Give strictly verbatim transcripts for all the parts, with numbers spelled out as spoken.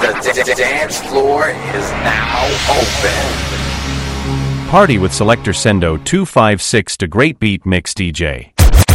The d- dance floor is now open. Party with Selector Sendo two five six to Great Beat Mix D J.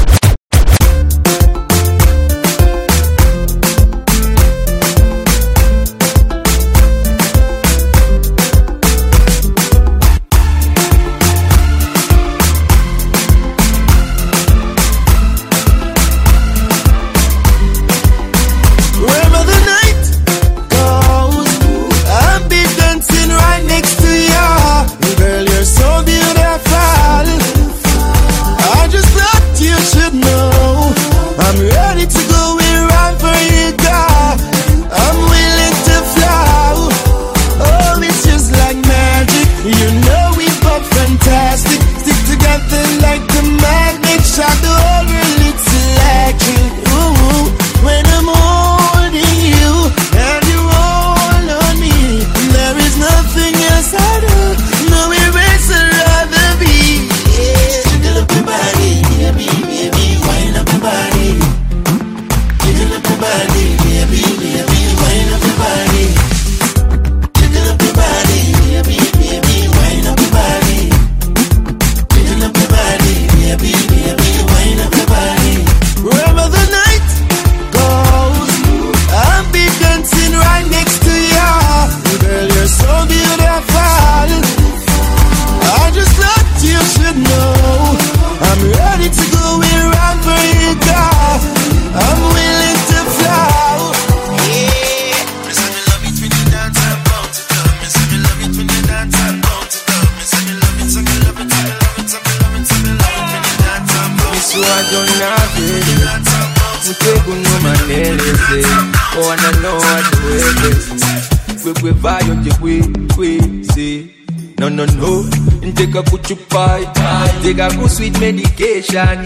Take a good sweet medication.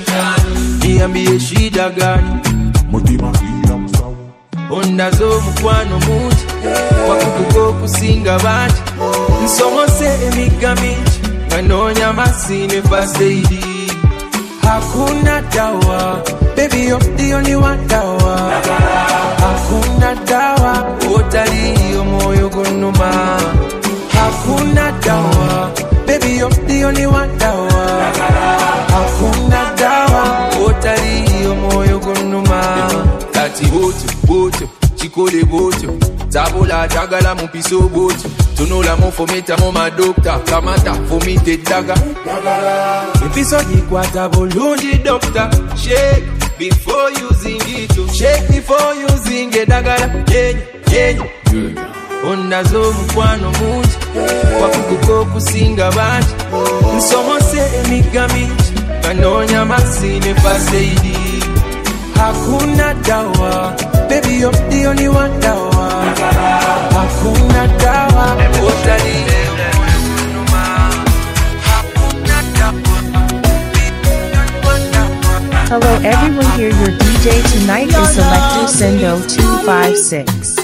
Me and me a shida gani. Onda zo mukwano muti. Wakukuko kusinga banti. Nsomo se emigamiti. Kanonya masine first lady. Hakuna dawa. Baby you're the only one dawa. Hakuna dawa. Otali moyo gunuma. Hakuna dawa. Baby, you're the only one dawa. Hakuna dawa. Otari moyo gunuma. Tati boto, boto, chikole boto. Tabola jagala mupiso boto. Tunola mo fometa mo ma doctor. Kamata fomite daga. Episo di kwata bolundi doctor. Shake before using it. Shake before using it dagala. Yeah, yeah, yeah. Ondazo mukwano muti. Wakukuko kusinga banti. Nsomo se emigamiti. Kanonya masine first lady. Hakuna dawa. Baby you're the only one dawa. Hakuna dawa. Otali Hello everyone, here your D J tonight is Selector Sendo two five six.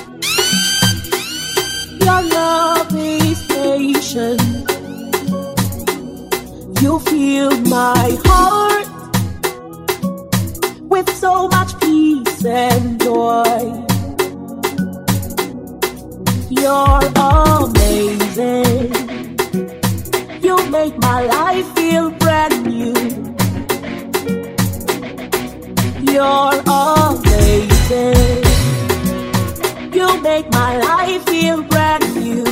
Your love is patient. You fill my heart with so much peace and joy. You're amazing. You make my life feel brand new. You're amazing. You make my life feel brand new.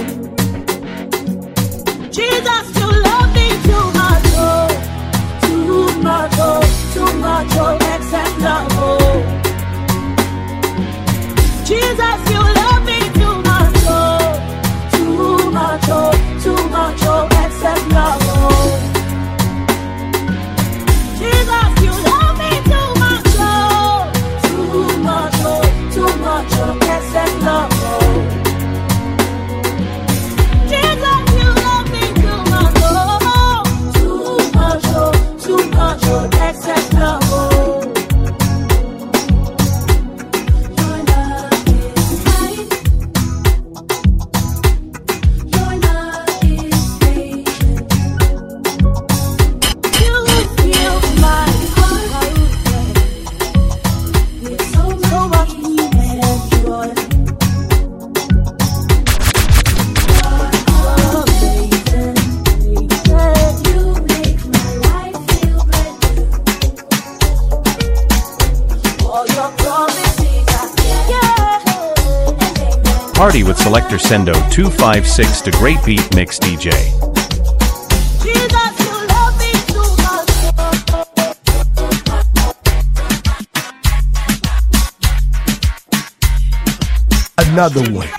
Jesus, you love me too much, oh, too much, oh, too much, oh, excess love, oh. Jesus, you love me too much, oh, too much, oh, too much, oh, excess love, oh. Jesus, you love me too much, oh, too much, oh, too much, oh, excess love, oh. Jesus, you love me too much, oh, too much, oh, too much, oh, excess love, oh. Your love is higher. Party with Selector Sendo two five six, the Great Beat Mix D J. Jesus, you love me too much. Another one.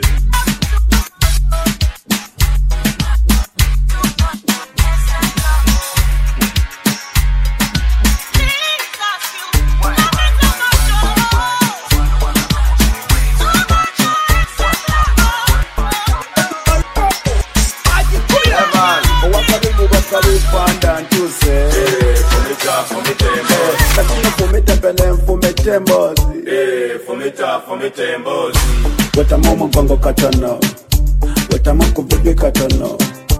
Weta momo gongo katono, weta moko bebe katono.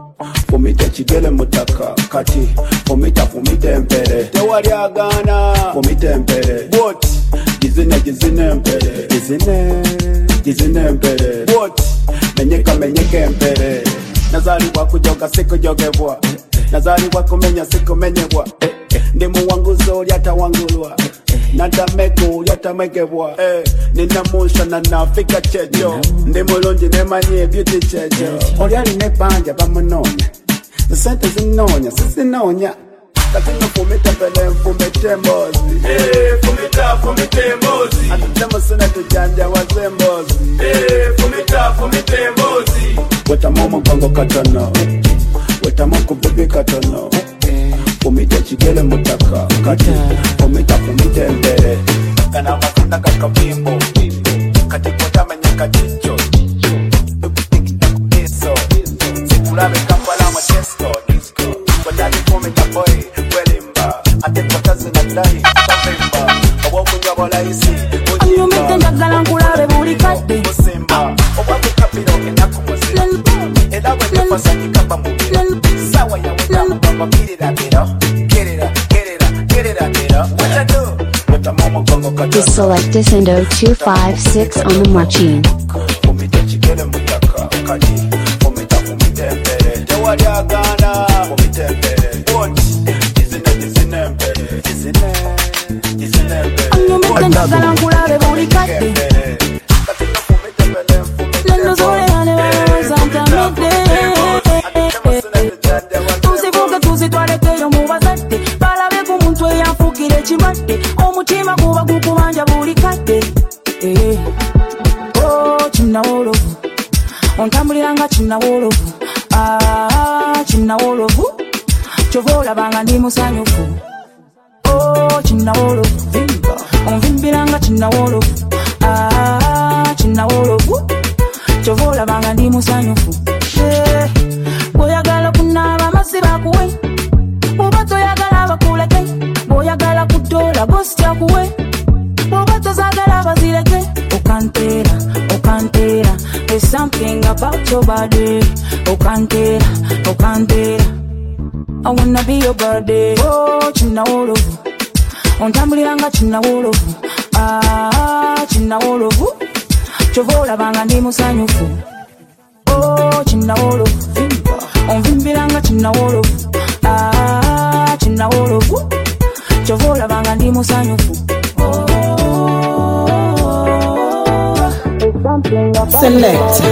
Fumita chigele mutaka kati, fumita fumita empere. Tewari agana, fumita empere. What? Jizine jizine empere. Jizine, jizine empere. What? Menyeka menyeka empere. Nazari wako joga siko jogebwa. Nazari wako menya siko menyebwa. Ndimu wangu zori hata wangulwa. Nada meko yata megebwa. Eh, nina musha na nafika chejo. Ndimu lonji nemanye beauty chejo. Oriari nepanja bamunonya. Sente zinonya, sisinonya. Katino fumita pele fumite mbozi. Eh, fumita fumite mbozi. Atutemo suna tujanja waze mbozi. Eh, fumita fumite mbozi. Weta momo gongo katono, weta moko bebe katono. Fumita chigele mutaka kati, fumita fumita mbere. Kana matunda kaka bimbo, kati kota menyeka chicho. Lupitiki na kumiso, sikulame kampala matesto. Kodani fumita boy, welimba. Ate kotazi na dai, kapimba. Owo kunyabola isi, You make the Nagalan Kula booty cut. Musimba, owo kukapiro enakumose. Ela wende pasaki kapa mugira. Sawa ya wenda mubamba kirira biro. Kirira, kirira, kirira biro. What I do? What a momo gongo katono. The Selector Sendo two five six on the machine. Fumita chigele mutaka kati, fumita fumita mbere. Tewari agana, fumita mbere. What? Jizine jizine mbere. Jizine, jizine mbere. You make the Nagalan Kula booty cut. Lendo sole ane vano santa midday. Tusivuge tusitwaleke yo mubazadde. Balabe ku muntu eyanfukire kimadde. Omutima guba gukubanja buli kadde. Eh. Oh, kinawolovu. Ontambuliranga kinawolovu. Ah, kinawolovu. Kyova olabanga ndi musanyufu. Oh, kinawolovu. Onvimbiranga kinawolovu. Ah, kinawolovu. Kyova olabanga ndi musanyufu. Eh. Boyagala kunaaba amazzi bakuwe. Bw'oba toyagala bakuleke. Boyagala kuddoola gositya kuwe. Bw'oba tozaagala bazireke. Okantera, okantera. There's something about your body. Okantera, okantera. I wanna be your body. Oh, kinawolovu. Ontambuliranga kinawolovu. Ah, kinawolovu. Kyova olabanga ndi musanyufu. Oh, kinawolovu. Onvimbiranga kinawolovu. Ah, kinawolovu. Kyova olabanga ndi musanyufu. Select.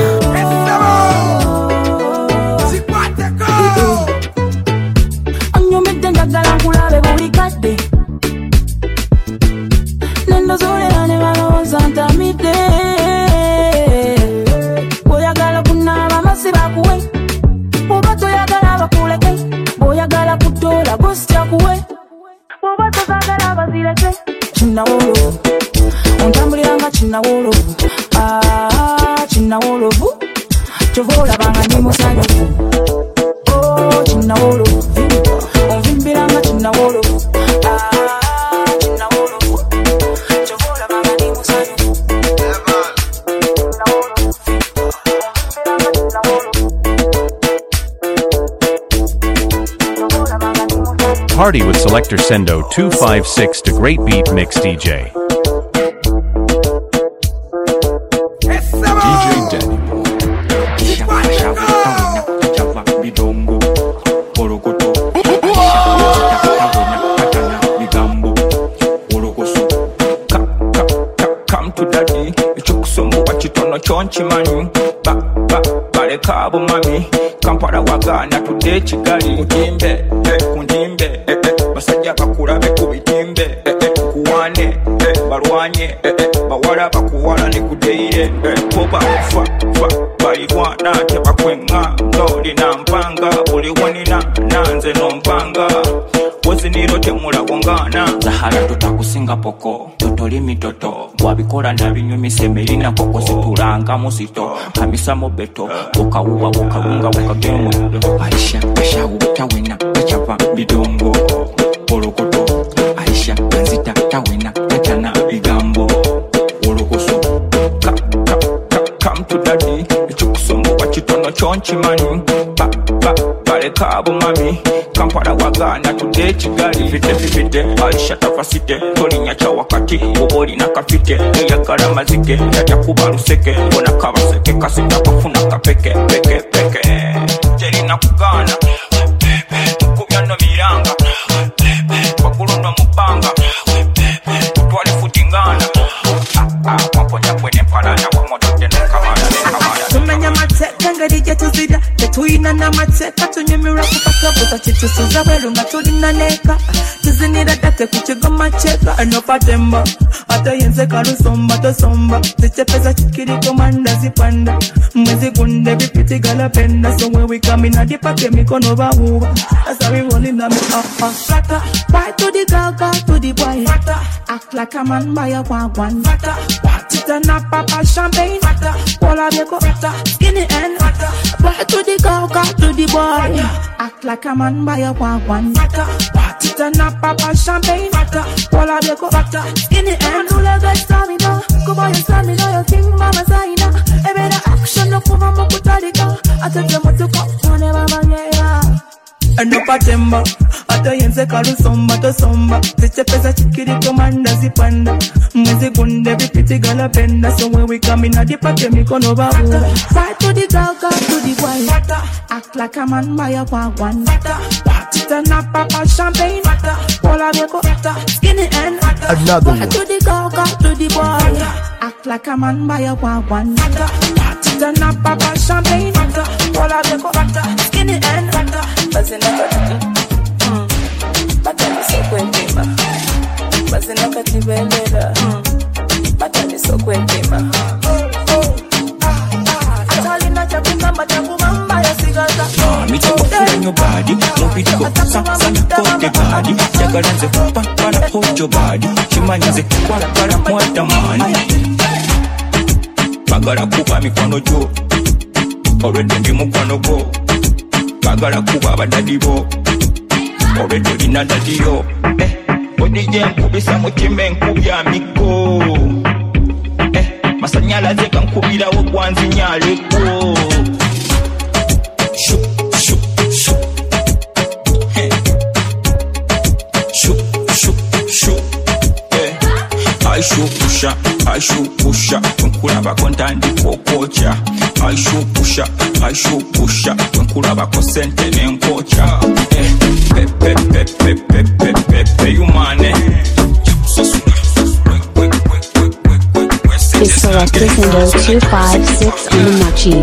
Anyumidde njagala nkulabe buli kadde. Lendo zolera ne balowooza ntamidde. Bw'oyagala kunaaba amazzi bakuwe. Bw'oba toyagala bakuleke. Bw'oyagala kuddoola gositya kuwe. Bw'oba tozaagala bazireke. Kinawolovu. Ontambuliranga kinawolovu. Ah, kinawolovu. Kyova olabanga ndi musanyufu. Oh, kinawolovu. Onvimbiranga kinawolovu. Ah, kinawolovu. Kyova olabanga ndi musanyufu. Party with Selector Sendo two five six, the Great Beat Mix D J. chonchi mani ba ba bale kabo mami Kampala wagana tude Kigali kundimbe eh kundimbe eh eh basajja bakula be kubitimbe eh eh kuwane eh balwanye eh eh bawala bakuwala ne kudeire eh poba fa fa balwana te bakwenga ngoli na mpanga buli wonina nanze no mpanga Woziniro temula wongana Zahara tutakusinga poko Totoli mitoto Wabikola na vinyumi semelina poko Situlanga musito Kamisa mobeto Woka uwa woka unga woka gemu Aisha Aisha utawena Echapa bidongo Olokoto Aisha Kanzita tawena Echana bigambo Olokoso Ka ka ka Come to daddy Echukusombo wachitono chonchi mani Ba ba Bale kabo mami Kampala wagana tude Kigali fite fite Aisha tafasite Tolinya cha wakati Uboli na kafite Eyakala mazike Yata kubaruseke Bona kabaseke Kasita kafuna kapeke Peke peke Jeli na kugana Kubyano miranga Wakuluno mubanga Tutwale futingana Ah ah Wamponya kwene palana Wamoto tene kamara Kamara Tumenya mateka ngarije tuzida Tetuina na mateka tunyemira kupaka Buta chitusuza welunga tulina neka Tuzinira date kuchigoma cheka Ano patemba Ata yenze karusomba tosomba Zichepeza chikiri komanda zipanda Mwezi kunde vipiti galapenda So when we come in a dipake mikono bahuwa That's how we rolling na me up up Flatter, buy to the girl, girl to the boy Flatter, act like a man buy a wagwan Flatter, watch it and a papa champagne Flatter, Pola beko Flatter, skinny end Flatter, buy to the girl, girl to the boy Act like a man buy a wagwan Flatter, watch it and a papa champagne Flatter, Pola beko Flatter, skinny end Nula get stamina, kuba ya stamina Yo king mama saina, ebe na action No kuma mukutalika, atete motuka One mama yeah Ano patemba, ata yenze karusomba tosomba Zichepeza chikiri komanda zipanda Mwezi kunde vipiti galapenda So when we come in a dipake mikono bahuwa Fight to the girl, girl to the boy Act like a man buy a wagwan Watch it and a papa champagne Pola beko, skinny end Another one. Fight to the girl, girl to the boy Act like a man buy a wagwan Watch it and a papa champagne Pola beko, skinny end Bazina kati Batani sokwe ntima Bazina kati bendera Batani sokwe ntima Atali na chapimba Batakubamba ya sigaza Mami chakufura nyo badi Mupitiko Sansa na kote gadi Jagaranze kupa Para hojo badi Chimanyize Kwala para mwata mani Bagara kupa mikono jo Orende ndi mukwano go Bagara kuba badadibo Obedo lina dadiyo Eh, odije nkubisa mutime nkubya miko Eh, masanyala zeka nkubira wo gwanzi nyaleko Shu, shu, shu Eh Shu, shu, shu Eh, I shu pusha, I shu pusha Nkulaba kontandi kokocha I shu pusha, I shu pusha Nkulaba kosente nenkocha Eh, pe pe pe pe pe pe pe pe you mane Is Selector Sendo two five six on the machine.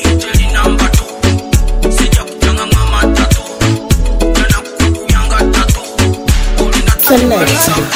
Select.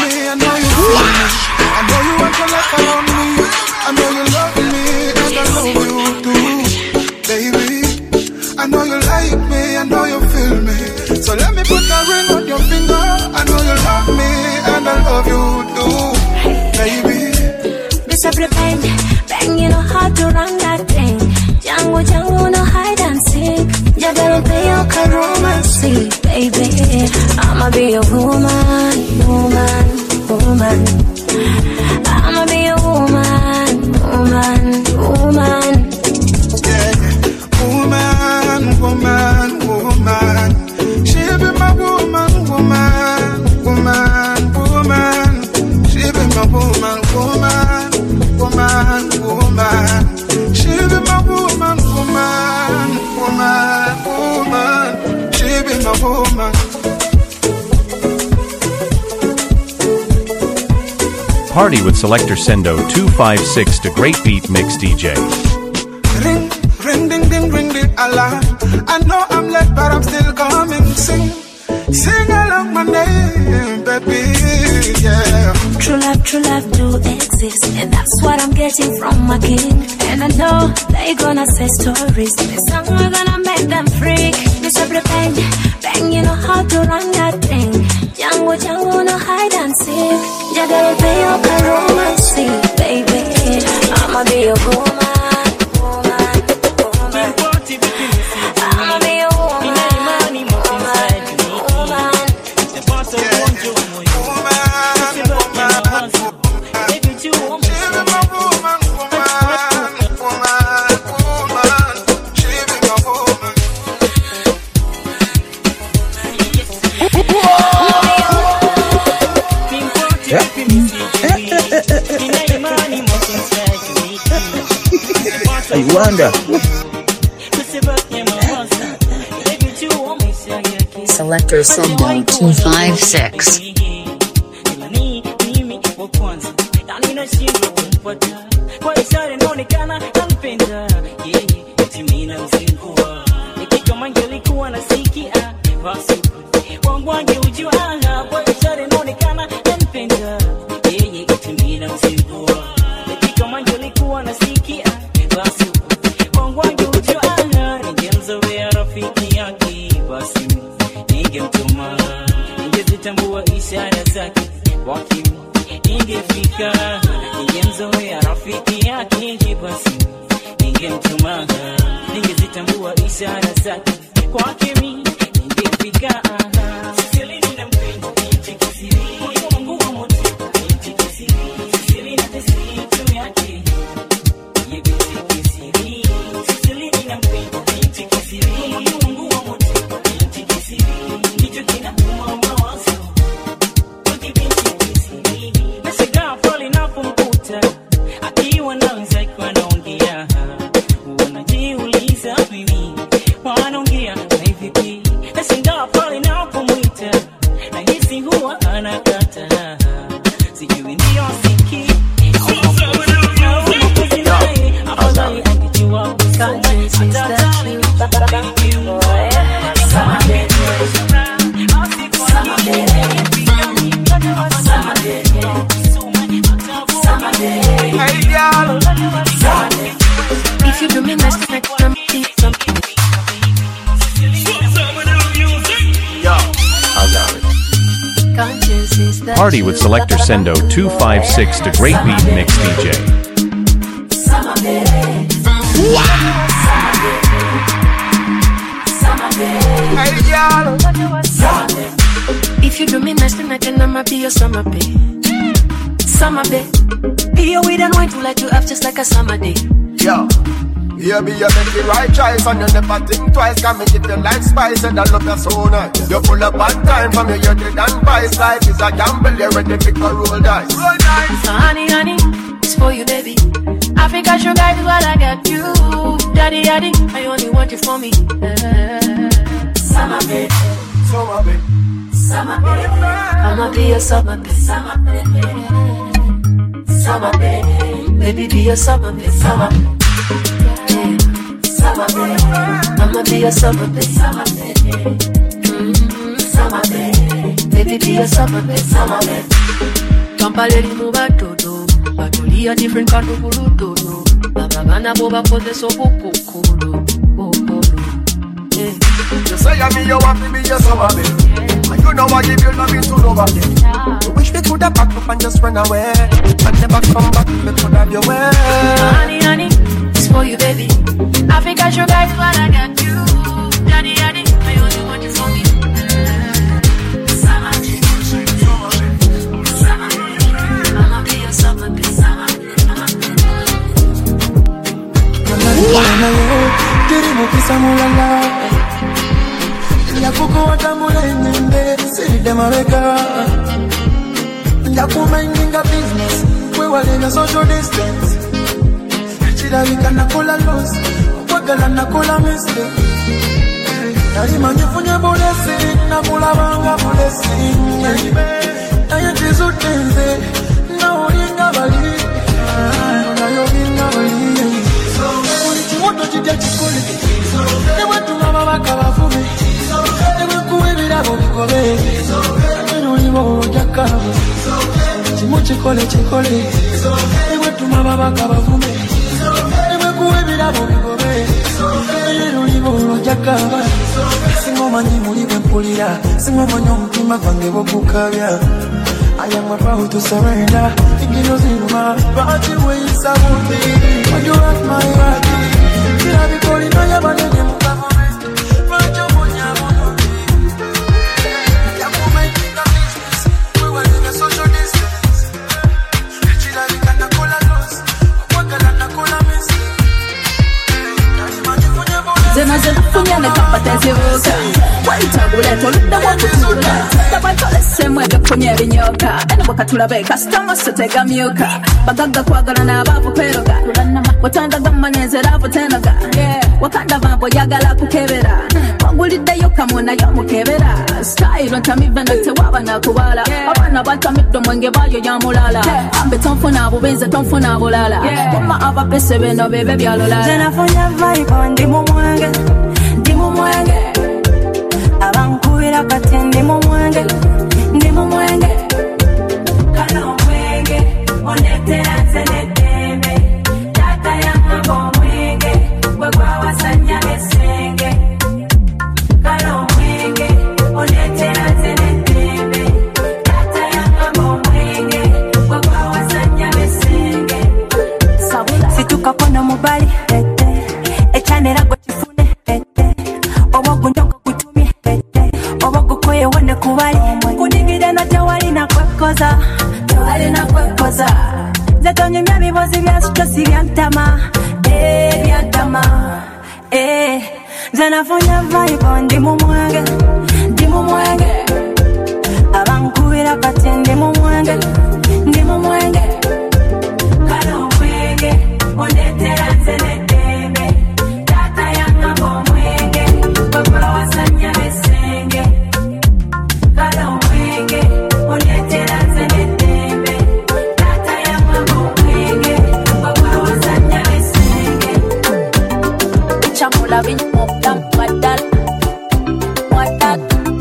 So let me put a ring on your finger. I know you love me and I love you too, baby. This every bang, bang, you know how to run that thing. Jango, jango, no hide and seek. Jagger, play your romance, baby. I'ma be a woman, woman, woman. I'ma be a woman, woman, woman. Yeah, woman, woman, woman. She be my woman, woman, woman, woman. She be my woman, woman, woman, woman. She be my woman, woman, woman, woman. She be my woman. Party with Selector Sendo two five six to Great Beat Mix D J. Ring, ring, ding, ding, ring the alarm. I know I'm late, but I'm still coming. Sing, sing along my name, baby, yeah. True love, true love do exist, and that's what I'm getting from my king. And I know they gonna say stories. This song we're gonna make them freak. This every bang, bang, you know how to run that thing. Jango, jango, no hide and seek. Jagger, pay your romancy, baby. I'ma be your woman. I wonder. Selector Sendo two five six. Party with Selector Sendo two five six to Great Beat Mix D J. If you do me nice tonight, then I'ma be your summer babe. Summer babe. Be your weed and wine to let you up just like a summer day. Yo. Yeah, me, you make the right choice and you never think twice. Can me give you like spice and I love you so nice. You pull up bad time from me, you're dead and vice. Life is a gamble, you're ready to roll dice. Roll dice. So honey, honey, it's for you, baby. Africa sugar is what I got you. Daddy, daddy, I only want you for me. Summer babe. Summer babe. Summer babe. I'ma be your summer babe. Summer babe. Summer babe. Baby, be your summer babe. Summer babe. Summer babe, I'ma be your summer babe. Summer babe, mm-hmm. Summer babe, baby be your summer babe. Summer babe. Kampaleli mu batoto, batoli a different kind of bulutono. Baba bana boba pose so bukukulu, bukulu. You say I'm me, you want me be your summer babe. And you know I give you loving to nobody. You wish we could have back up and just run away and never come back. We could have your way. Honey, honey. For you, baby. Africa sugar is what I got you. Daddy, daddy, I only want you for me. Summer babe, summer babe, I'ma be your summer babe. Summer babe, Mama yo, kiri mukisa mulala. Ya kuko wata mulende, siri demaweka. Ya kumenginga business, we wale na social distance. Chidalika nakola loss, wagala nakola mistake. Nalima nyefunye blessing, nakula banga blessing. Naye tizu tenze, Olinga olinga bali Onayo olinga bali Mulitimoto chidya chikole Ewe tumama baka bafume Ewe kuwebira bobikole Eno libo jakabu Mulitimo chikole chikole Ewe tumama baka bafume Ewe kuwebira bobikole Eno libo jakabu Singoma nyi muliwe mpulira Singoma nyo mtima kwange bokukabya I am about to surrender. Thinking you're in my body, ways I won't be. When you have my heart, you have me calling on your body, you move on me. But you won't have on me. You move my finger business. We were in a social distance. She like me can call a loss. What can I call a miss? Zena zena funya ne kapata zivuka. Waitagula tolunda wakutula. Tabatole semwe gafunye binyoka. Eno wakatula be customer sotega myuka. Bagaga kwagala na abavu peroga. Watanda gamma nenzera abutenoga. Wakanda babo yagala kukebera. Wanguliddeyo kamuna yomukebera. Style ntamiva natewaba nakubala. Abana batamiddo mwenge bayo yamulala. Ambe tonfuna abubenze tonfuna abulala. Wama abapese beno bebe byalolala. Zena funya vibe ndi mu mwenge. Ndi mu mwenge. Abankuira kati ndi mu mwenge. Ndi mu mwenge. Kano mwenge. Onetera zenedeme. Tata ya mambo mwenge. Wegwa wasanya besenge. Kano mwenge. Onetera zenedeme. Tata ya mambo mwenge. Wegwa wasanya besenge. Situka kona mubali. Echanera go chifune. Owagu njoka kutumie. Owagu koye wone kubali. Kudigide na jawali na kwekoza. Jawali na kwekoza. Zetonye miami bozi vya stresi vya ntama. Eh, vya ntama. Eh, zenafunya vibe ndi mu mwenge. Ndi mu mwenge. Abankuira kati ndi mu mwenge. Ndi mu mwenge. Kano mwenge. Onetera zenedeme. Tata ya mambo mwenge. Baba wasanya besenge. Kano mwenge. Onetera zenedeme. Tata ya mambo mwenge. Baba wasanya besenge. Chamula binyo dam madal. Madal.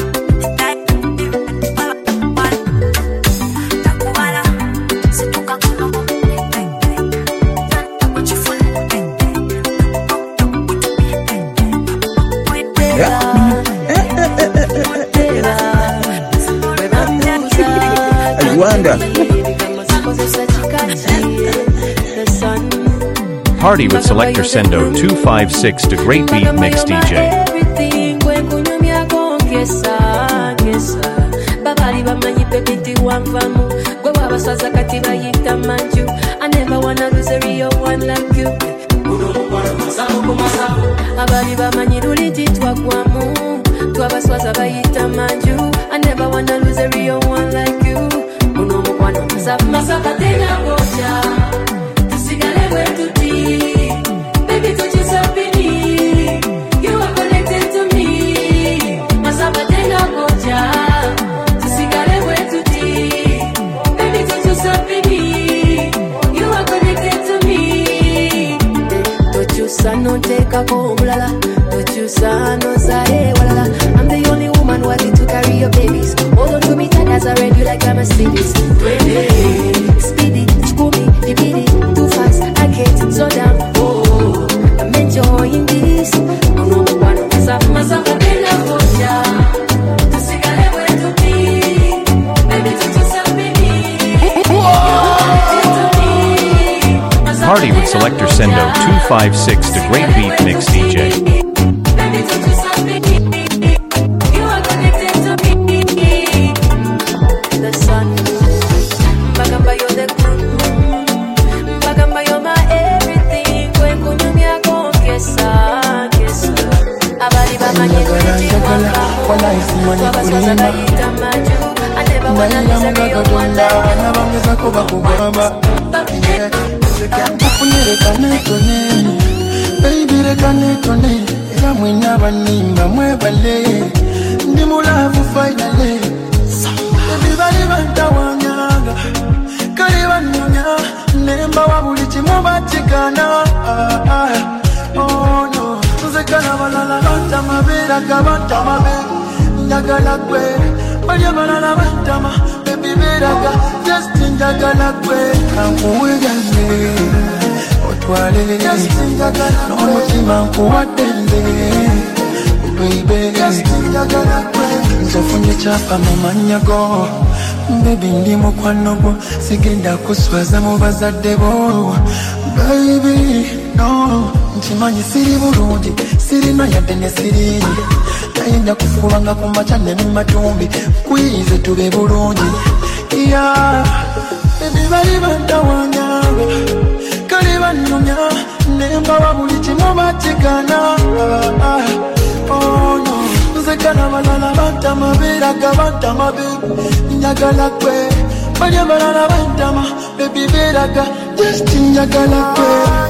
Party with Selector Sendo two five six to Great Beat Mix D J. Everything when kunyumya kongesa kesa. Babali bamanyi pepiti wanvamu. Gwe wabaswaza kati bayita manju. I never wanna lose a real one like you. Abali bamanyi luliti twagwamu. Twabaswaza bayita manju. I never wanna lose a real one like you. Uno mukwano masafu masaka tena goja. Tusigale wetu ti. Baby don't you stop me. You are connected to me. Masafa tena goja. Tusigale wetu ti. Baby don't you stop me. You are connected to me. Don't you sano teka ko bulala. Don't you sano zae walala. I'm the only woman worthy to carry your babies. Hold on to me tight as I read you like I'm a Mercedes. Speedy, scooby, dibidi, too fast, I can't slow down. Oh, I'm enjoying this. Oh no, one of us up, myself, I did not go down. To see I went to be. Baby, to yourself, baby. Party with Selector Sendo two five six to Great Beat Mix D J. Baby, rekanetone, era mwena banimba mwebale, ndi mulavu finally. Everybody banta wanyanga, kali banyumya nemba wabuli kimu batigana. Oh no, nzekana balala bantama beraga bantama be njagala gwe bali balala bantama baby beraga just njagala gwe kankuwegane otwale just njagala n'omutima nkuwadde baby just njagala gwe nzofunye kyapa mu mannya go baby ndi mukwano gwo sigenda kuswaza mu bazadde bo baby no nchimanyi siri bulungi sirina yadde ne sirini nayenda kufulanga ku maca ne mu matumbi kwize tube bulungi yeah baby bali bandawanya kali banyumya nemba wabuli kimu batigana. Oh no, nzekana balala bantama beraga bantama be njagala gwe bali balala bantama baby beraga just njagala gwe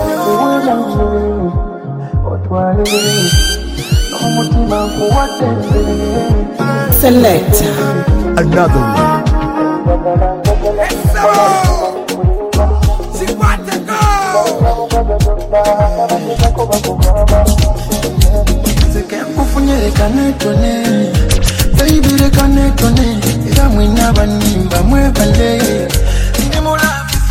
otwale n'omutima nkuwadde. Select another one. Kufunye reka netone baby reka netone era mwina banimba mwebale ndimula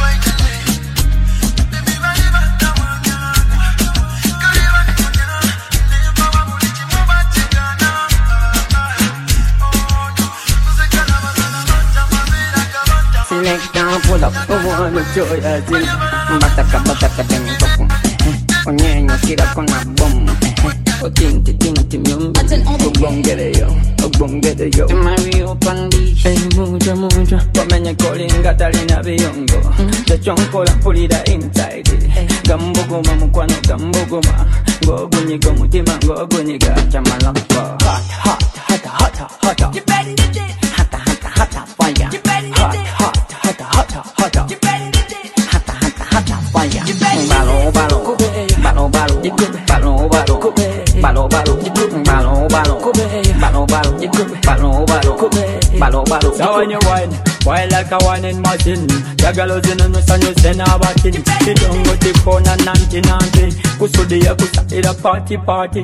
Select down, pull up, I wanna show ya zin. Bataka bataka tengo kum. Onyenyo kira kona bom. O tinti tinti myum. Ogbongere yo, ogbongere yo. Mario Pandi. Hey muja muja. Wamenye kolinga talina biyongo. Chachonkola pulira inside. Gambogoma mukwano gambogoma. Ngogunyiga mutima ngogunyiga chamalakwa. Hot hot hot hot hot hot. You better get it. Hot hot hot fire. You better get it. Hot hot hot hot hot. You better get it. Hot hot hot fire. Balo balo. Balo balo. Balo balo. Balo balo. Balo balo. Balo balo. Balo balo. Balo balo. So when you wine, wine like a wine in machine. The girls in the sun, you send a batin. You don't go to corner nanti nanti. Kusudi ya kusahira party party.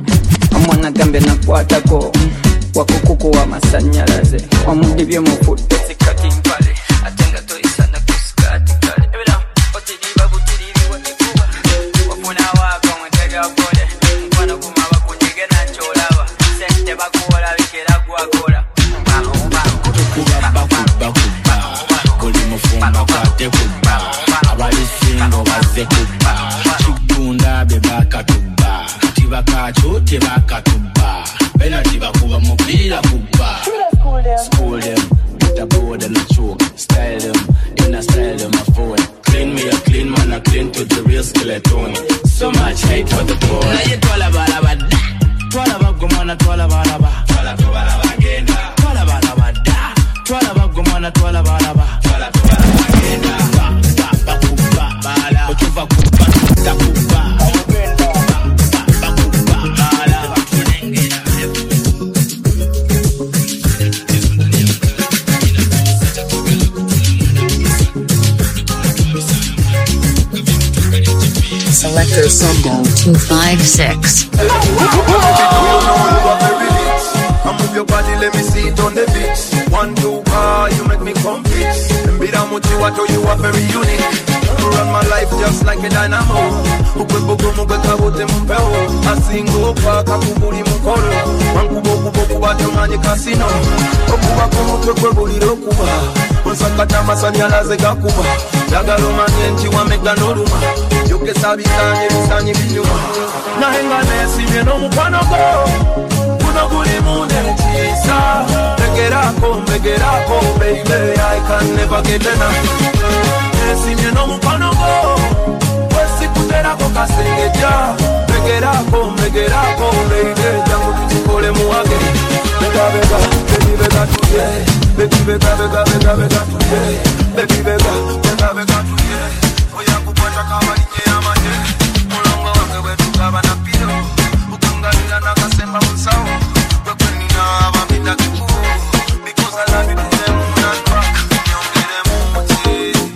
Omwana gambe na kwatako wakukuku wa masanyalaze omudibye mu futte sikati mpale atenga toisana kusikati kale ebera otiriba butiribi watikuba wafuna wako mwetega pole mfano kumaba kunyige na cholaba sente bakuola bikera gwakola mbalo mbalo kuba bakuba kuba kuli mufumba kwate kuba abali singo baze kuba chigunda bebaka tuba tibakacho tibakatuba bena tibakuba mupira kuba school them put a board and a choke style them in a style them a phone clean me a clean man a clean to the real skeleton so much hate for the poor na ye twala balaba twala bagomana twala balaba twala twala bagenda twala balaba da twala bagomana twala balaba twala twala bagenda ba ba kuba bala otuva kuba takuba Selector Sendo two five six. I move your body, let me see it on the beach. One, two, ah, you make me complete. Mbira muchi wato, you are very unique. Run my life just like a dynamo. Ukwebugu mugeka bote mumpeo. Asingo kwa kakubuli mukoro. Wankubo kubo kubato manye kasino. Okuba kumutwe kwebuli rokuba. Onsakata masanyalaze gakuba. Lagalo manyenchi wamega noruma. Yoke sabitanye bisanyi binyuma. Nahenga nesimye no mukwano go. Kuno guli mune chisa. Megerako, megerako, baby, I can never get enough. Nesimye no mukwano go. Wesi kuterako kasengeja. Megerako, megerako, baby, jangu tuchikole muage. Bega bega, baby bega tuye. Baby bega bega bega bega tuye. Baby bega, bega bega tuye. Oya kupata kama nije amanje. Mulongo wange wetu kaba na piro. Ukangalila na kasemba musao. Kwekweni na abamida kiku. Because I love you to them and rock. Nyongere muti.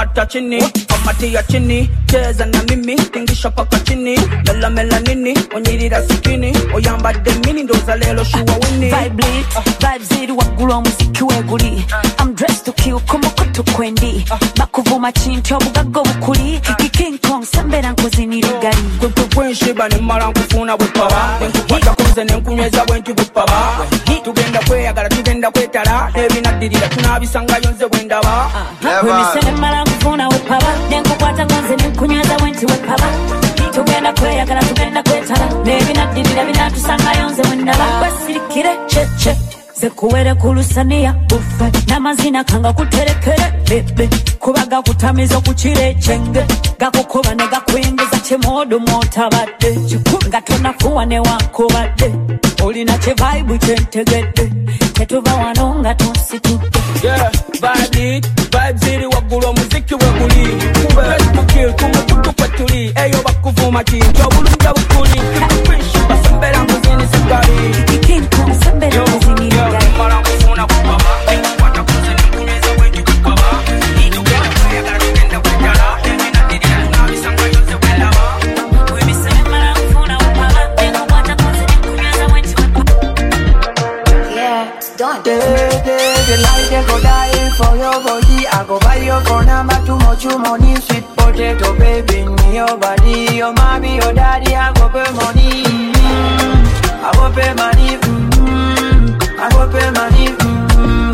kamata chini, kamatia chini, cheza na mimi, tingisha paka chini, mela mela nini, onyirira sikini, oyamba demini ndoza lelo shuwa wini. Vibe lit, vibe ziri wagulo muziki weguli, I'm dressed to kill kumo kutu kwendi, bakuvuma chinti obugago bukuli, King Kong sambera nkozi nirigari. Kwe kwe kwe shiba ni mara nkufuna bupaba, nkukwata kunze nenkunyweza bwentu bupaba, tugenda kweyagala tugenda kwetala, nebinadirira tunabisanga yonze bwendaba. Wemisele mara nkufuna wepaba, nenkukwata kunze nenkunyweza bwentu wepaba, tugenda kweyagala tugenda kwetala, nebinadirira binatusanga yonze bwendaba. Wesirikire cheche zekuwere kulusania bufe namazina kanga kuterekere bebe kubaga kutamizo kuchire chenge gakukuba ne gakwengeza chemodo motabadde nga tonafuwa ne wakubadde olina che vibe chentegedde tetuva wano nga tositudde. Yeah, vibe vibe ziri wagulo muziki weguli kube tukil kumututu kwetuli eyo bakuvuma chinti obulunja bukuli kikupinshi basembera muzini sikali kikinko sembera muzini mara nkufuna bupaba nkukwata kunze nenkunyweza bwentu bupaba tugenda kweyagala tugenda kwetala ebinadirira tunabisanga yonze bwendaba. Wemisele mara nkufuna wepaba nenkukwata kunze nenkunyweza bwentu wepaba. Yeah, done. Day, day, the light they go die for your body. I go buy your phone number, too much you money. Sweet potato, baby, in your body. Your mommy, your daddy, I go pay money. Mm-hmm. I go pay money. Mm-hmm. I go pay money. Mm-hmm.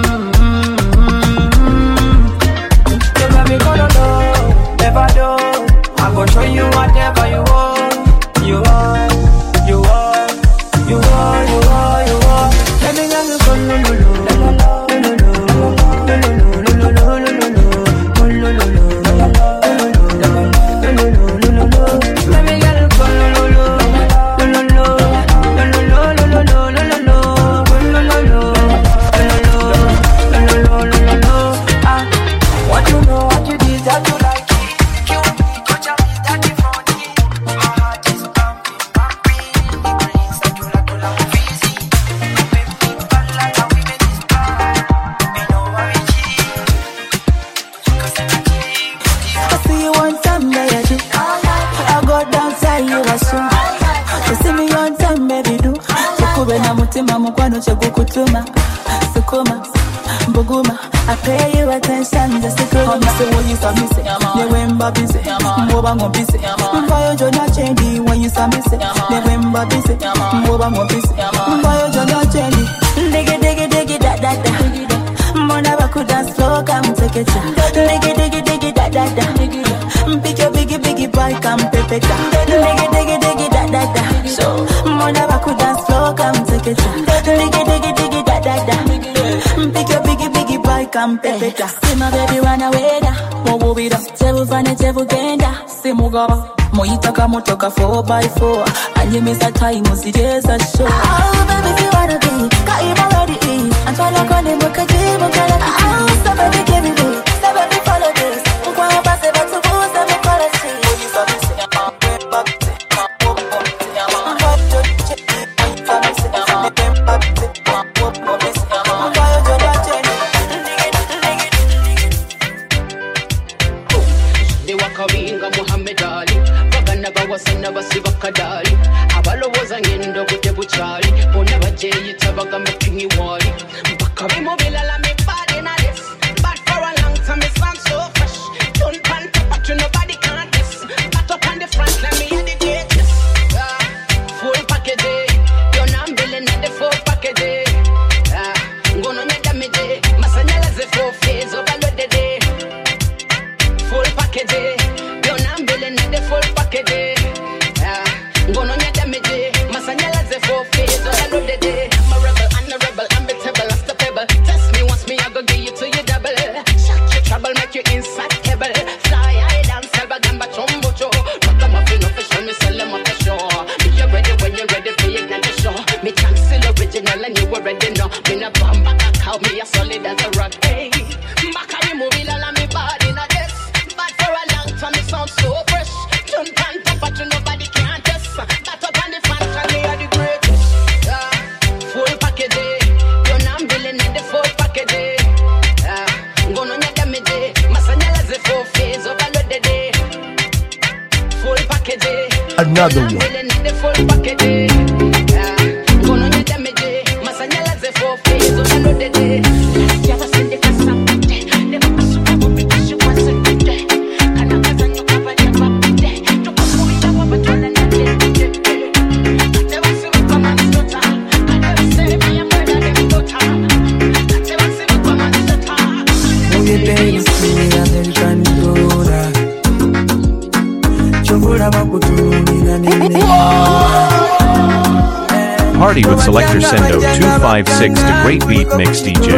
You got me gonna know, never do. I go show you whatever you want. You want, you want, you want, you want, you want. Let me get you go, no, no, no. Mukwano chekukutuma sukuma mbuguma I pay you attention just to go me say what you saw me say ne wemba busy mboba ngo busy mbayo jona chendi when you saw me say ne wemba busy mboba ngo busy mbayo jona chendi digi digi digi da da da mbona bakuda slow come take it digi digi digi da da da pick your biggie biggie boy come pepe da digi digi digi da da da so mbona bakuda slow come take it digi digi digi da da da pick your biggie biggie boy come pepe da see my baby run away da wo bida tebu fane tebu genda simugaba moyitaka motoka four by four anyemeza time usijeza show oh baby you wanna be got you already I'm trying to call him because you won't call it oh so baby give me this so baby follow this kwa base batu buza me call it see you saw me say I'm back Kawinga Muhammad Ali bagana bawasana basiba kadali abalowoza ngendo kutebuchali bona bajeyi tabaga makingi wali bakabi mobile la me body na this but for a long time it's sound so fresh don't pan to but you nobody can't this but up on the front let me educate this uh, full package your name billing at the full package ah ngono nya damage masanyala ze four phase overloaded day full package the full package, ah, ngono nya damage, masanyala ze four phase, all I know the day. I'm a rebel, I'm a rebel, I'm a table, I'm the pebble. Test me once, me I go give you to you double. Shock your trouble, make you inside cable. Fly high down, silver gamba chombo cho. Not a muffin official, me sell them up the show. Me you ready when you're ready for you get the show. Me can't still original and you already know. Me na bomb back a cow, me as solid as a rock. Hey, Maka me movie la la me body na this, but for a long time it sounds so fresh. Don't pan top, but you nobody can test. That up on the fans and they are the greatest. Uh, full package, your name billing in the full package. Uh, ngono nya damage, masanyala ze full Another one. Party with Selector Sendo two five six to Great Beat Mix D J.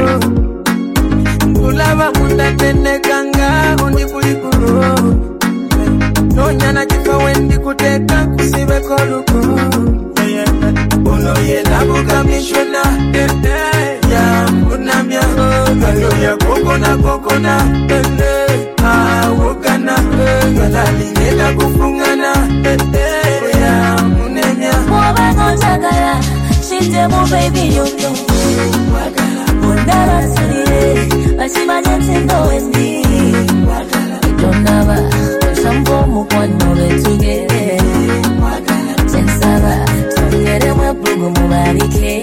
Shitemo baby you know Wondara siri Ashima jensi no endi Donava Sampo mukwano betuge Jensava Tungere mwebugu mubarike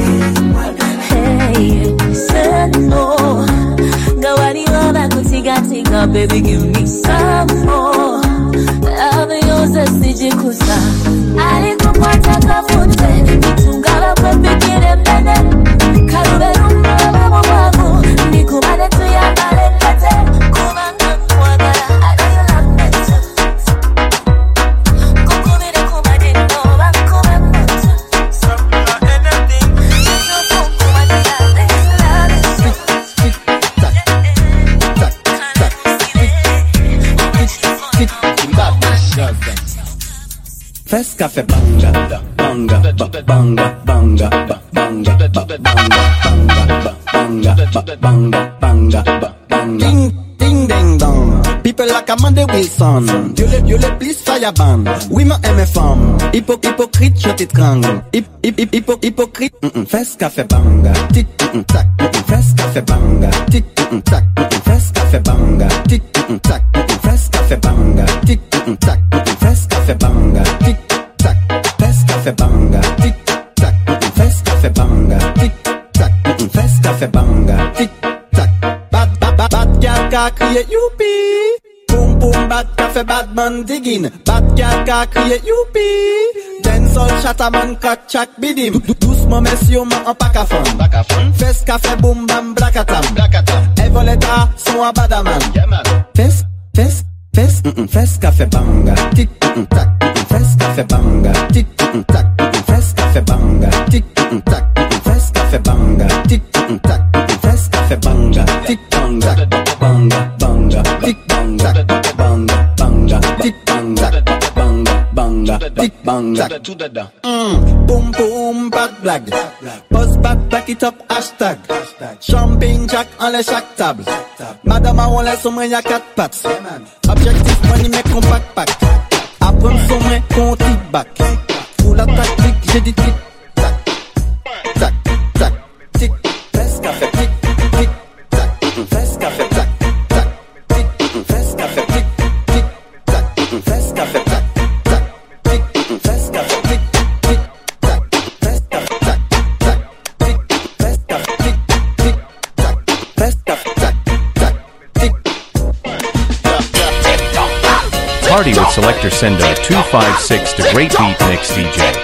Hey Said no Gawari waba kutiga tiga baby give me some more Love yours sijikusa Alikupata kafute Tungala kwa pikire mbene Karuberu mbaba mwabu Nikubane tuyambale kate Kubanga mwagala Adila mbetu Kukubire kumade Noba kube mbetu Samla anything Chizufu kumadila This love is sweet Tak Tak Tak Tak Tak Fes café banga, banga, banga, banga, banga, banga, banga, banga, banga, banga. Ding, ding, ding, dong. People like Amanda Wilson. Dieu le, Dieu le, please fire ban. Oui, ma aime femme. Hypo, hypocrite, je t'étrangle. Hip, hip, hip, hypo, hypocrite. Fes café banga, tic, tac. Fes café banga, tic, tac. Fes café banga, tic, tac. Fes café banga, tic, tac. Fes café banga, tic. Fes banga, tic tac, fes café banga, tic tac, fes café banga, tic tac. Bad bad bad bad girl ka crier youpi. Boom boom bad café bad man digging. Bad girl ka crier youpi. Dancehall chataman kat chak bidim. Doucement messieurs ma en pack à fond. Fes café boom bam blackatam. Evoleta son à badaman. Fes fes fes fes café banga, tic tac. Fes café banga, tic tac. Fes café banga, tic tac. Fes café banga, tic tac. Fes café banga, tic banga, banga banga, tic banga, banga banga, tic banga, banga banga, tic banga. Mm, boom boom bad blague. Buzz back back it up hashtag. Champagne jack en les chaque table. Madame a on laisse au moins y'a quatre pattes. Objectif money mais compact pack. Apprendre son main qu'on tic back. Pour la tactique, j'ai dit tic tac, tac, tac, tic, fes café tic, tic, tac, fes café tac, tac, tic, fes café tic, tic, tac, fes café tac, tac, tic, fes café tic, tic, tac, fes café tac, tac, tic, fes café tic, tic, tac, fes café tac, tac, tic. Party with Selector Sendo two five six to Great Beat Mix D J.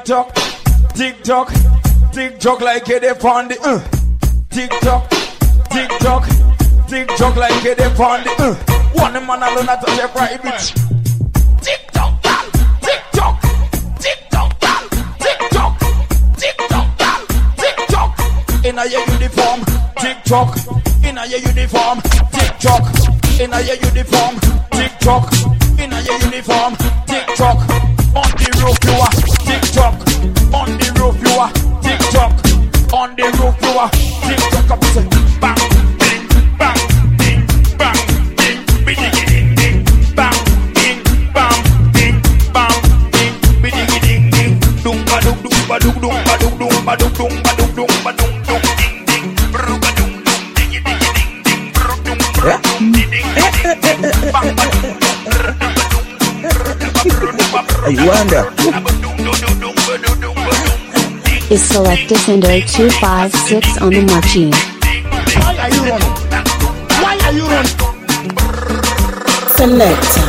Tick tock, tick tock like it upon the uh. Tick tock, TikTok, TikTok like a dip on the uh. One man alone at touch a private. TikTok, TikTok, TikTok, TikTok, TikTok, TikTok. In a your uniform, TikTok. In a your uniform, TikTok. In a your uniform, TikTok. In a your uniform, TikTok. On the roof you are, TikTok. On the roof you are, TikTok. On the roof you are, TikTok. Up say bang, ding, bang, ding, bang, ding, biddy ding ding, bang, ding, bang, ding, bang, ding, biddy ding ding, dum ba dum dum ba dum dum ba dum dum ba dum dum ba dum dum ba dum dum ding ding, bru ba dum dum ding ding ding ding, bru dum bru dum ding ding ding, bang ba dum. I wonder. Is Selector Sendo two five six on the machine? Why are you running? Why are you running? Selector.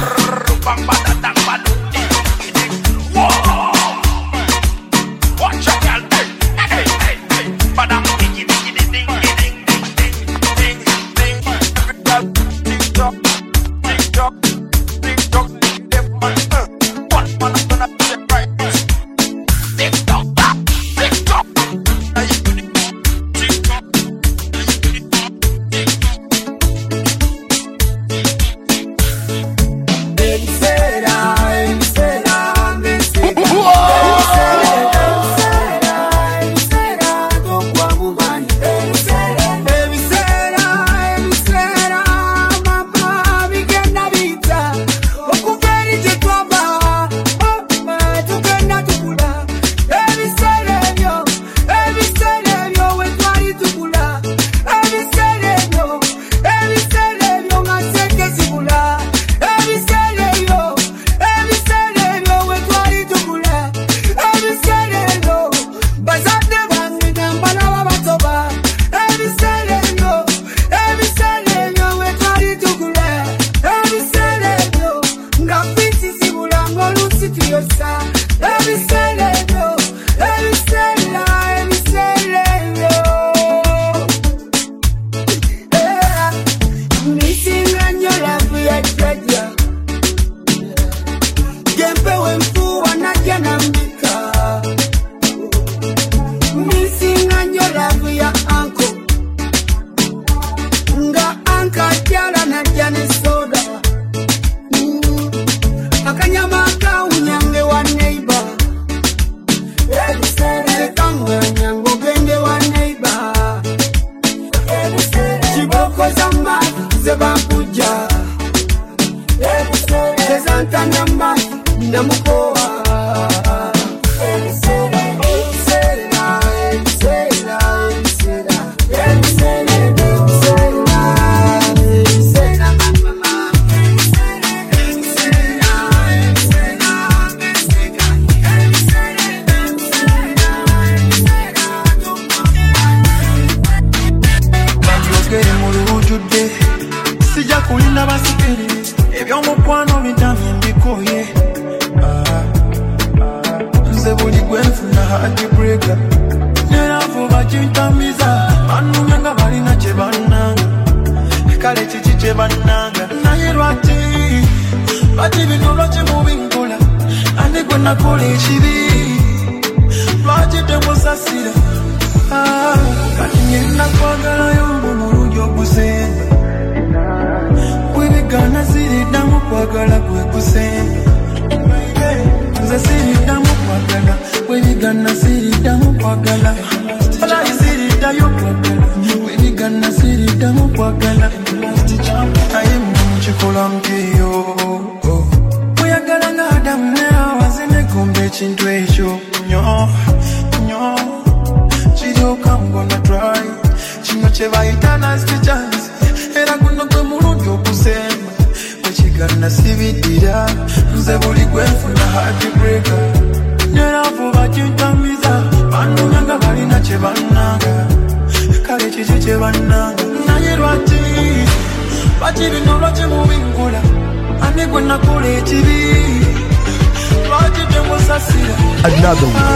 Another one.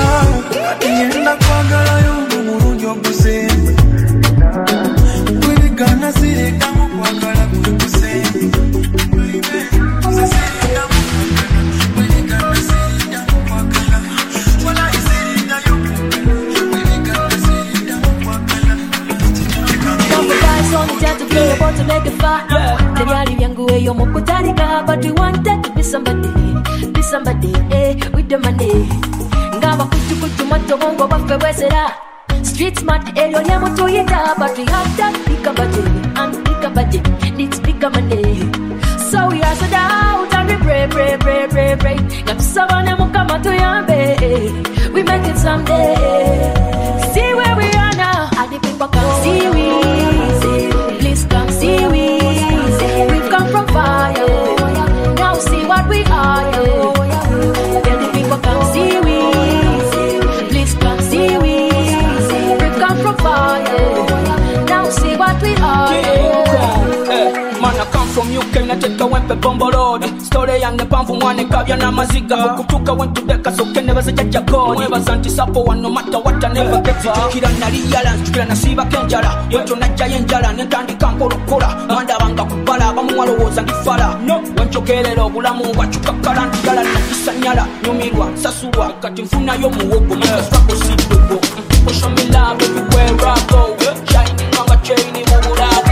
To make it far, Tenyali vyangu eyo mukutalika, but we wanted to be somebody, be somebody, eh, with the money. Ngaba kutu kutu mato bongo bafe wesera. Street smart eyo ya mutu yita, but we have that bigger budget, and bigger budget needs bigger money. So we are so down and we pray, pray, pray, pray, pray. Ngam sabane mukama tuyambe, we make it someday. See where we are now, and the people can see we. Please come see we. We've come from fire. Now see what we are. Then the people come see we. Please come see we. We've come from fire. Now see what we are. Man, I come from U K, nateka wempe bombo road. Story yange pamvu mwane kabya na maziga. Kutuka went to deka so can never say jago. Never santi sapo one no matter what I never get it. Kira na riyala, kira na siba kenjala. Yoto na jayenjala, netandi kampo lokola. Manda banga kubala, bamuwalo woza ndifala. No, wanchokelelo bulamu wachuka kalanti yala na kisanyala. Nyumirwa, sasurwa, kati mfuna yo muwogo. Maka struggle si dogo. Show me love everywhere I go. Shining on my chain, mubulago.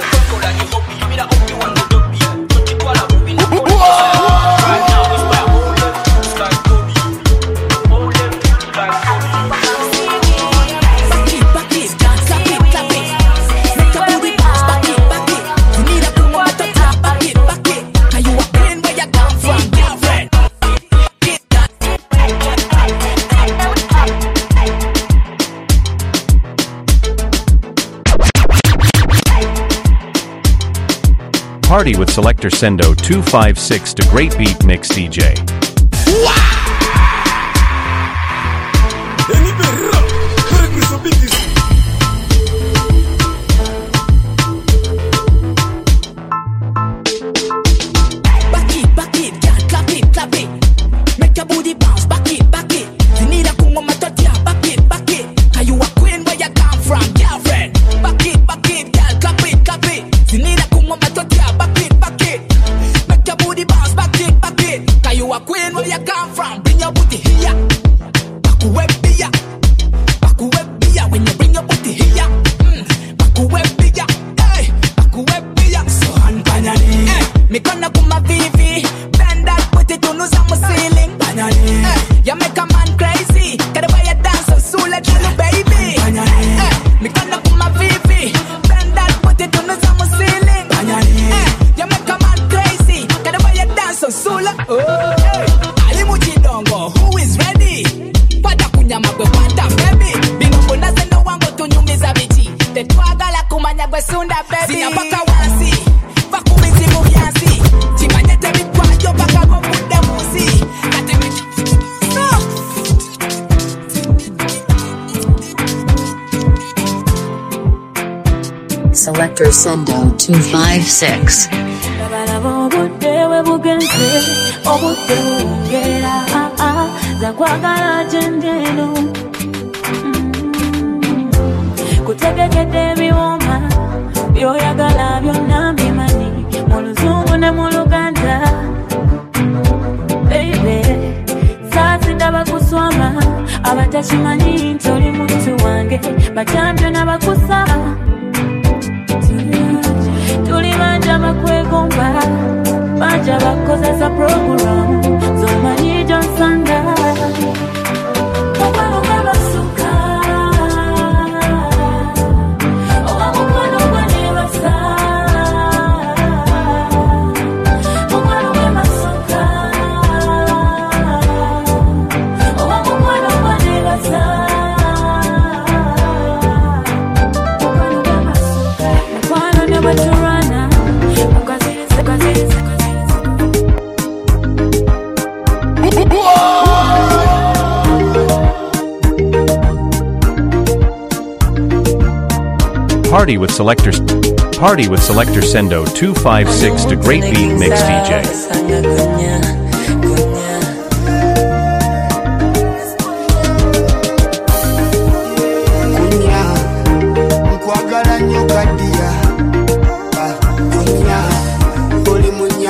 Party with Selector Sendo two five six to Great Beat Mix D J. Selector Sendo two five six. Kutegekede biwoma byoyagala byonna bimanyi mu luzungu ne mu luganda baby saasi ndaba kuswama abatakimanyi nti oli muntu wange bakyambyo n'abakusaba tuli banja bakwegomba banja bakozesa program zomanyi jonsanga Party with Selector Party with Selector Sendo two five six to Great Beat Mix D J.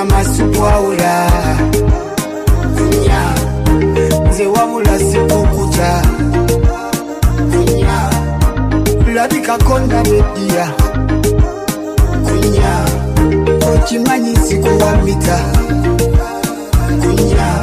masupwaula kunya nze wabula sikukuta kunya labika konda bedia kunya okimanyi sikuwamita kunya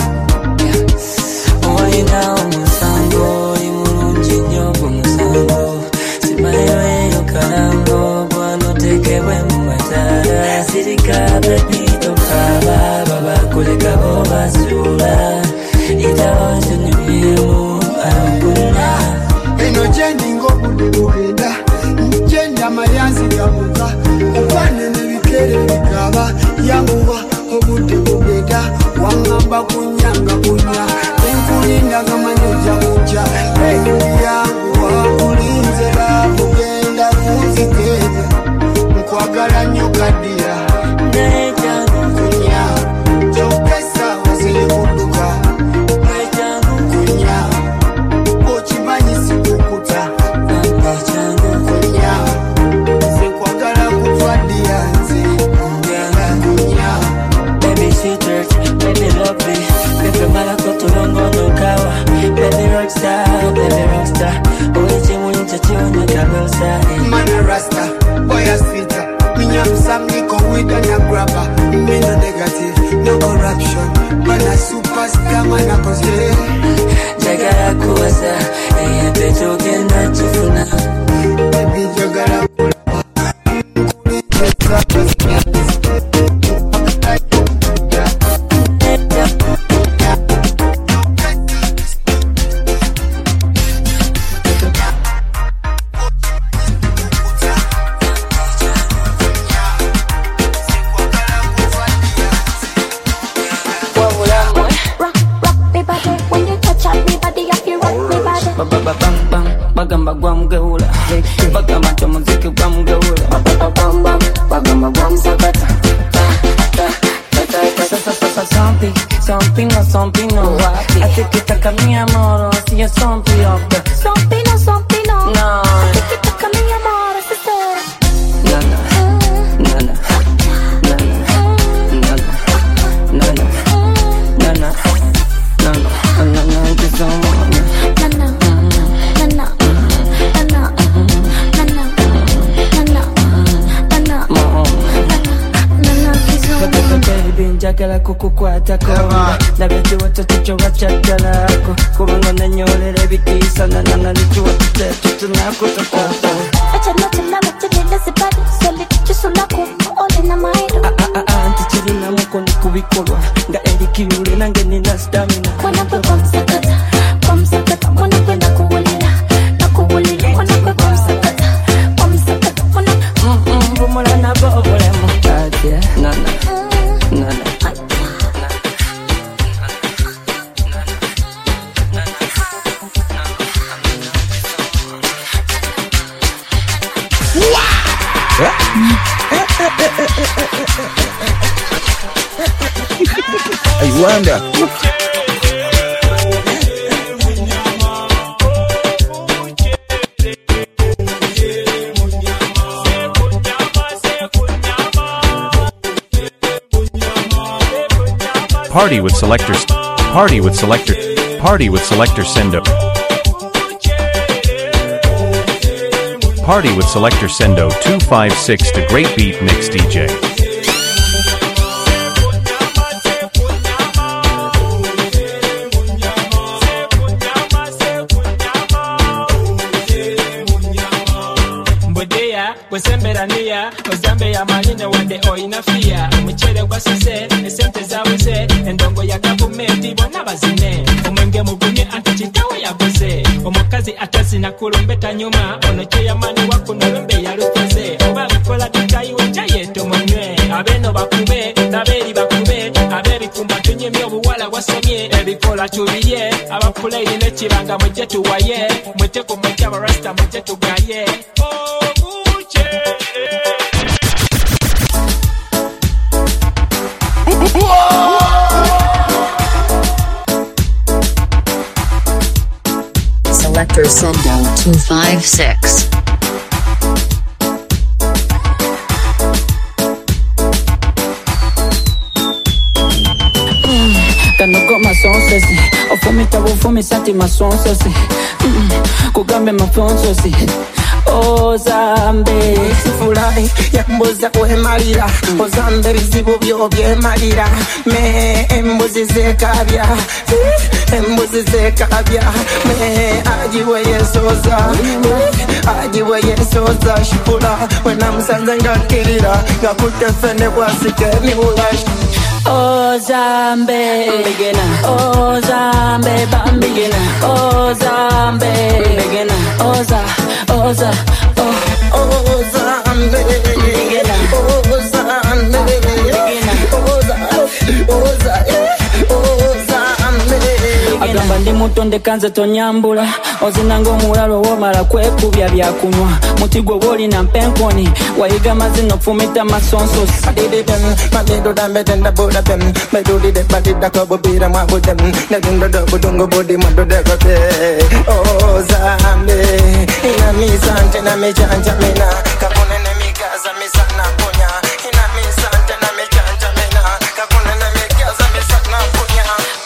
owaina omusango oli mulungi nnyo gwe musango simayoeyo kalango gwanotekebwe mu matala sirika bebitokaba babakuleka bobasuula itawansenyubyemu alokuna eno gyendinga obudde bugenda gyenda mayanzi gamuka obwane nebikere bikaba yanguwa obudde bugenda wangamba kunyanga kunya enkulinda gamanyi ojja kujja yanguwa kulinze labugenda kunzikeza nkwagala nnyo kadira kunya kyokesa wasirikudduka kunya okimanyi sikukuta kunya nze nkwagala kutwadira nze kunya baby sweet baby lovely baby malako tulongono kawa baby rockstar baby rockstar owekimunyi kyekyonya kabeosa mana rasta boy a sweeter minya msamliko wida na grabber me no negative no corruption mana superstar mana cause jagala kuwasa eyembe togenda kifuna baby jagala bagamba gwamugewula bagamba nti omuziki gwamugewula bagamba gwamusakata Something, something, something, no. Así que taca mi amor, si yo something, something, something, no. Así que taca mi amor, si será. Nana, nana, nana, nana, nana, nana, nana, nana, que somos. Njagala kukukwatako nabyekiwato kicoba kyaggalako kubanga nanyolera ebitiisa nanana nikiwatute tutunakutotako anti kirinamuko nikubikolwa nga erikiyule nange nina stamina mbumula nabo obulemu nana nana I wonder. Party with selectors. Party with selector. Party with selector Sendo. Party with selector Sendo two five six to Great Beat Mix D J. Wesemberania, ozambe ya manine wande oina fia Mchele kwa sose, esente za weze Endongo ya gavumenti, bona bazine Omenge mugunye antichitawe ya goze Omokazi atasi na kulumbeta nyuma Onoche ya mani waku nolombe ya lukoze Oba mkola tukai wenja yeto mwenye Abeno bakube, naberi bakube Aberi kumba tunye myobu wala wasomye Ebikola chubiye, abapule ili nechibanga mweje tuwaye Mweje kumweja barasta mweje tugaye Oh Selector Sendo two five six. Kanoko masonsesi Ofumita wufumi santi masonsesi Kugambe mafonsesi Ozambe Sifulai yambuza kwemalira Ozambe bizibu byo byemalira Me embuzi zekabya Embuzi zekabya Me ajiwe yesoza Ajiwe yesoza Shipula wena msanza ngakirira Ngakutefene kwa sike miula Ozambe Begena Ozambe Bambigena Ozambe Begena Oza Oza Oh Ozambe Begena Ozambe Begena Oza Oza Agamba ndi mutonde kanze tonyambula Ozinango mulalo womala kwekubya byakunywa Mutigwo boli na mpenkoni Wayiga mazino fumita masonsos Adididem, mamido dambe tenda buda dem Medudi de badida kobo bira mwabu dem Nedundo dobu dungo budi mando dekote Oh Zambe Ina misante na mechanja mina Kakune ne migaza misana punya Ina misante na mechanja mina Kakune ne migaza misana punya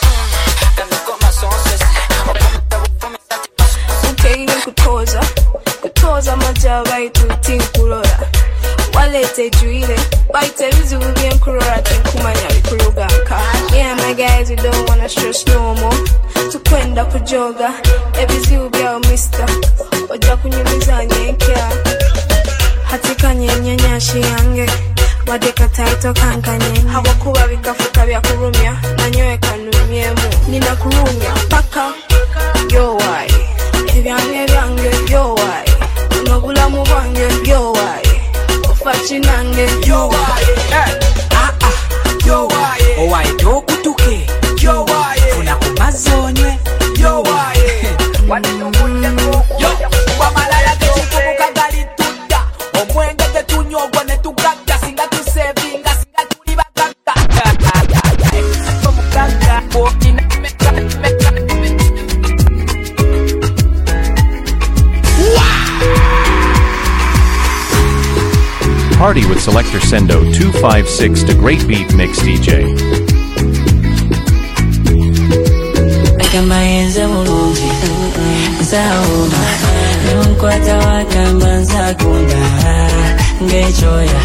Kutoza, kutoza maja baitu tinkulora Walete juile, baite vizu vien kurora tinkumanya vikulugaka Yeah my guys, we don't wanna stress no more Tukwenda kujoga, ebizi ubia mister Oja kunyumiza nyekea Hatika nyenyenyashi yange Wadeka taito kankanye Hawakuwa vikafuka vya kurumia Nanyoe kanumiemu Nina kurumia, paka Yo wai Ebyange byange yo wai Unogula mubange yo wai Ufachi nange yo wai Ah ah yo wai Owai do kutuke yo wai Funa kumazonywe yo wai Wadi nukunye yo Wamalaya kichiku mukagali tuda Omwenge tetunyogwa netugagga Singa tusevinga singa tulibagagga Mugagga Okina meka meka Party with Selector Sendo two five six, the Great Beat Mix D J. Akamba yenze mulungi Nzauma Nunkwata wakamba nzakunda Ngechoya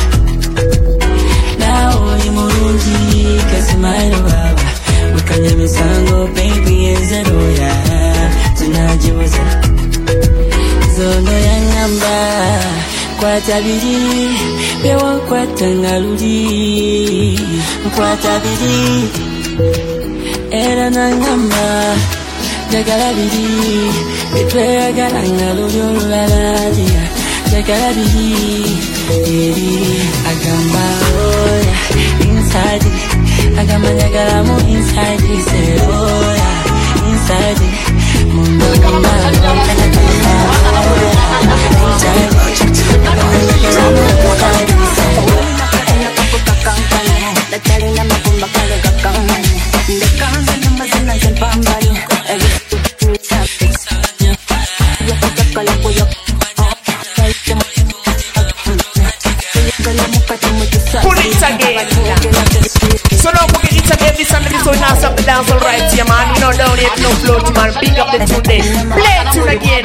Naoli mulungi Kasimailo baba Mukanya misango baby yenze roya Tunajibuza Zono ya nyamba Kwata biri Bewa kwata ngaluli Kwata biri Era nangamba Jagala biri Betwe agala ngaluli olulalalia Jagala biri Eri Agamba oya Inside Agamba jagala mu inside Say oya Inside Munda munda Inside Datalina mapumba kale kakamani Ndekanza nyamba zina zempambani Pull it again. So don't forget it's again this and this so now stop the dance all right here man. You know down here no float man. Pick up the tune day. Play it tune again.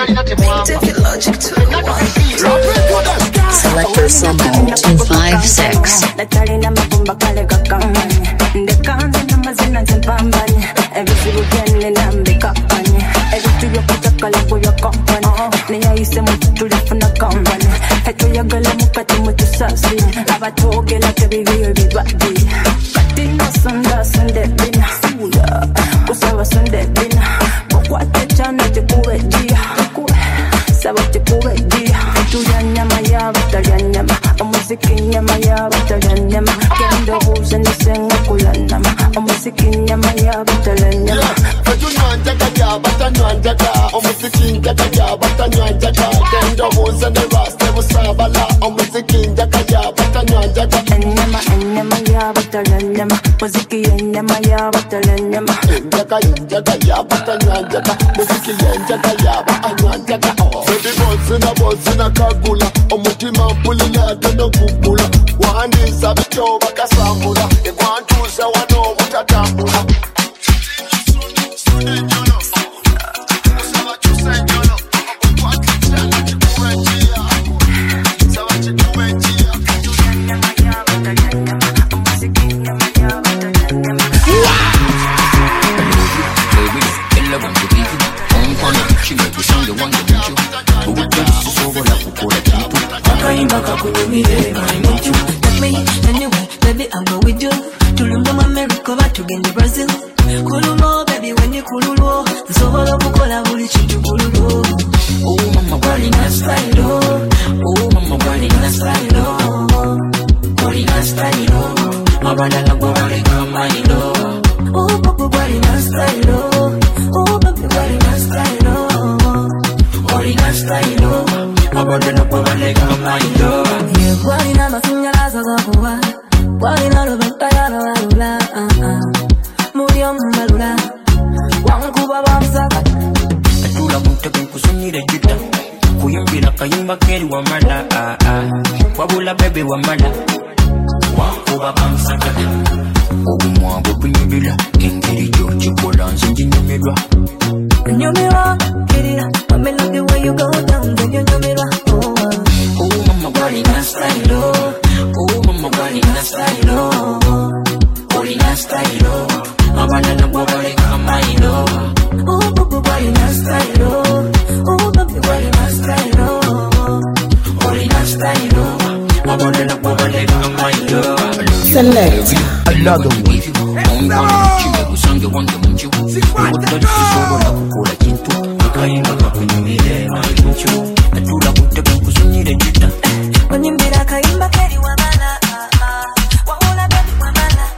Selector Sendo two five six. Datalina mapumba kale kakamani Ndekanza nyamba zina zempambani Everything again nambikapani Everything yakutaka lako ya kampani Niyayise mutulifuna kampani Heto yagala mukati mutusasi Abatogela tebibiyo bibadi Katina sanda sunde bina Sula Kusawa sunde bina Kukwate chana tekuwe dia Sawa tekuwe dia Tuya nyama ya batalya nyama Omuziki nyama ya batalya nyama Kendo buze nisenga kula nama Omuziki nyama ya batalya nyama Fetu nwanjaga ya bata nwanjaga Omuziki njaga ya bata nwanjaga Kendo buze ne raste busabala Omuziki njaga ya bata nwanjaga Enyama enyama ya batalya nyama Muziki enyama ya batalya nyama Njaga njaga ya bata nwanjaga Muziki njaga ya bata nwanjaga Baby bozina bozina kagula Omutima mpulila tendo kukula Wandisa bityo bakasambula Egwantuza wano mutatambula tugende Brazil. Kululo baby when you kululo, nsobola okukola buli kintu kululo. Oh mama bali na style oh, oh mama bali na style oh, bali na style oh, abana la bali kama ilo. Oh papa bali na style oh, oh baby bali na style oh, bali na style oh, abana la bali kama ilo. Yeah bali na masinyala za kuwa, bali na robeta ya la la. Murió malura, wanguba bamsaka. Atula muta kunkusanyira juta, kuyimbira kayimba keri wa mala ah ah. Wabula bebe wa mala, wanguba bamsaka. Obumwa bunyumira, engeri jo chikola nzinji nyumirwa. Nyumirwa, kirira, I mean love the way you go down, then you nyumirwa. Oh, oh mama bali na style oh, oh mama bali na style oh, bali na style oh. Abana na bobale kama ilo. Oh, baby, body na style oh. Oh, baby, body na style oh. Body na style oh. Abana na bobale kama ilo. Select another one. Chiwe kusange wange munju. Uwotari kusobola kukola kintu. Akayinga kakunyumire manju. Atula kuteka kusunyire jita. Onyimbira kayimba keri wa mala. Wahula baby wa mala.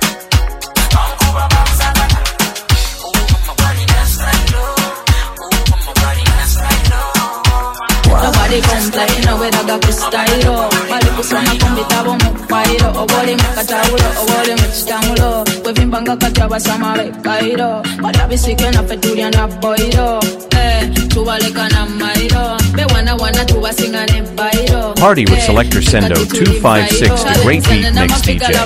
Nobody complain with a gap style. Bali kusoma kumbitabo mufairo. Obole mukatawulo, obole muchitangulo. Kwevimbanga kataba samale kairo. Badabisike na fetulia na boiro. Eh, tubaleka na mairo. Be wana wana tubasinga ne bairo. Party with Selector Sendo two five six, the great beat mix D J.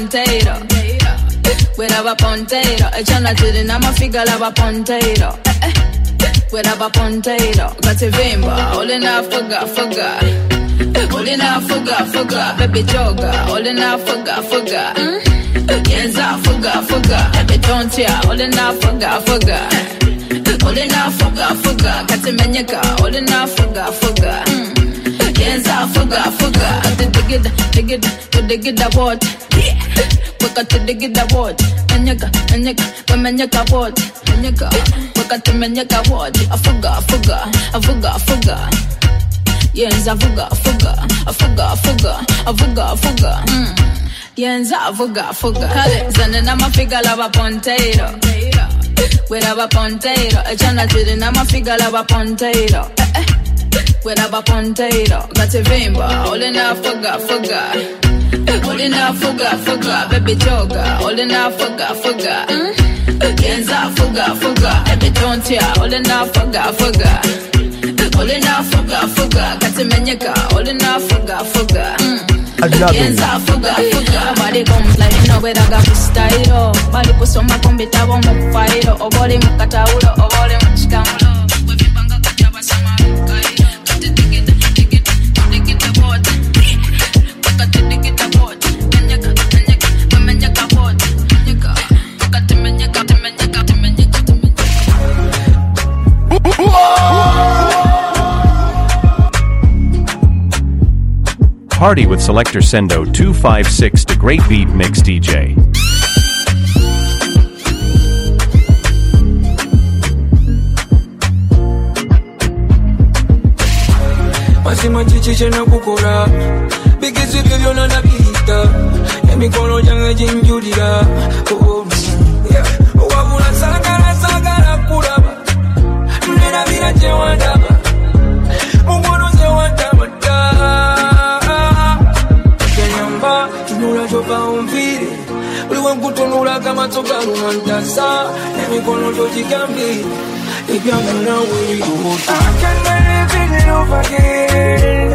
With a pontero, a chana to the nama figure of a pontero. With a pontero, got a vimba, all enough fuga fuga. All enough fuga fuga, baby joga, all enough fuga fuga. Yenza fuga fuga, baby don't ya, all enough fuga fuga. All enough fuga fuga, got a menyaka, all enough fuga fuga. Yenza fuga fuga, at the dig it, dig it, to dig it, the water. Wakati digida wote, menyeka, menyeka, menyeka wote, menyeka. Wakati menyeka wote, afuga, afuga, afuga, afuga. Yenza afuga, afuga, afuga, afuga, afuga, afuga. Yenza afuga, afuga. Kale zane na mafiga lava pontero, wera ba pontero. Echana tiri na mafiga lava pontero, wera ba pontero. Gati vimba, ole na afuga, afuga. All in a fuga fuga, baby joga. All in a fuga fuga. Yenza fuga fuga, baby don't ya. All in a fuga fuga. All in a fuga fuga, kati menyeka. All in a fuga fuga. Yenza fuga fuga. Body comes like you know where I got style. Body kusoma kumbitabo mufairo. Obole mukataulo, obole muchikamulo. Wevibanga kajaba sama kairo. Kati digita digita digita bote. Kati digita bote. Party with Selector Sendo two five six, the great beat mix D J. Masima chichiche na kukura Bigizi byo na nabita Emikono jange jinjulira Oh, yeah Wabula sagala sagala kuraba Nena vina je wandaba Mungono ze wandaba Kenyamba Tunula jopa umvire Uliwe mkutunula kama toka rumantasa Emikono jojikambi If you're gonna win, I can never it over again.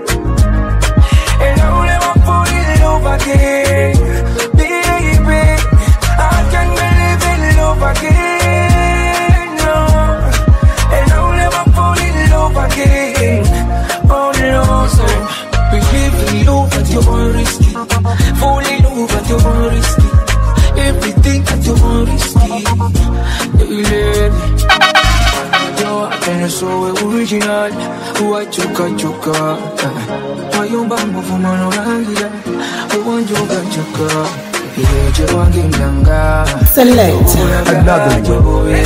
And I'll never fall in love again. Baby, I can never it over again. No. And I'll never fall in love again. Oh no, so believe in love that you want risky. Fall in love that you want risky. Everything that you want risky. You let and so original, who I chuka chuka. Why you bang for man around here? I want you to chuka. Select another one.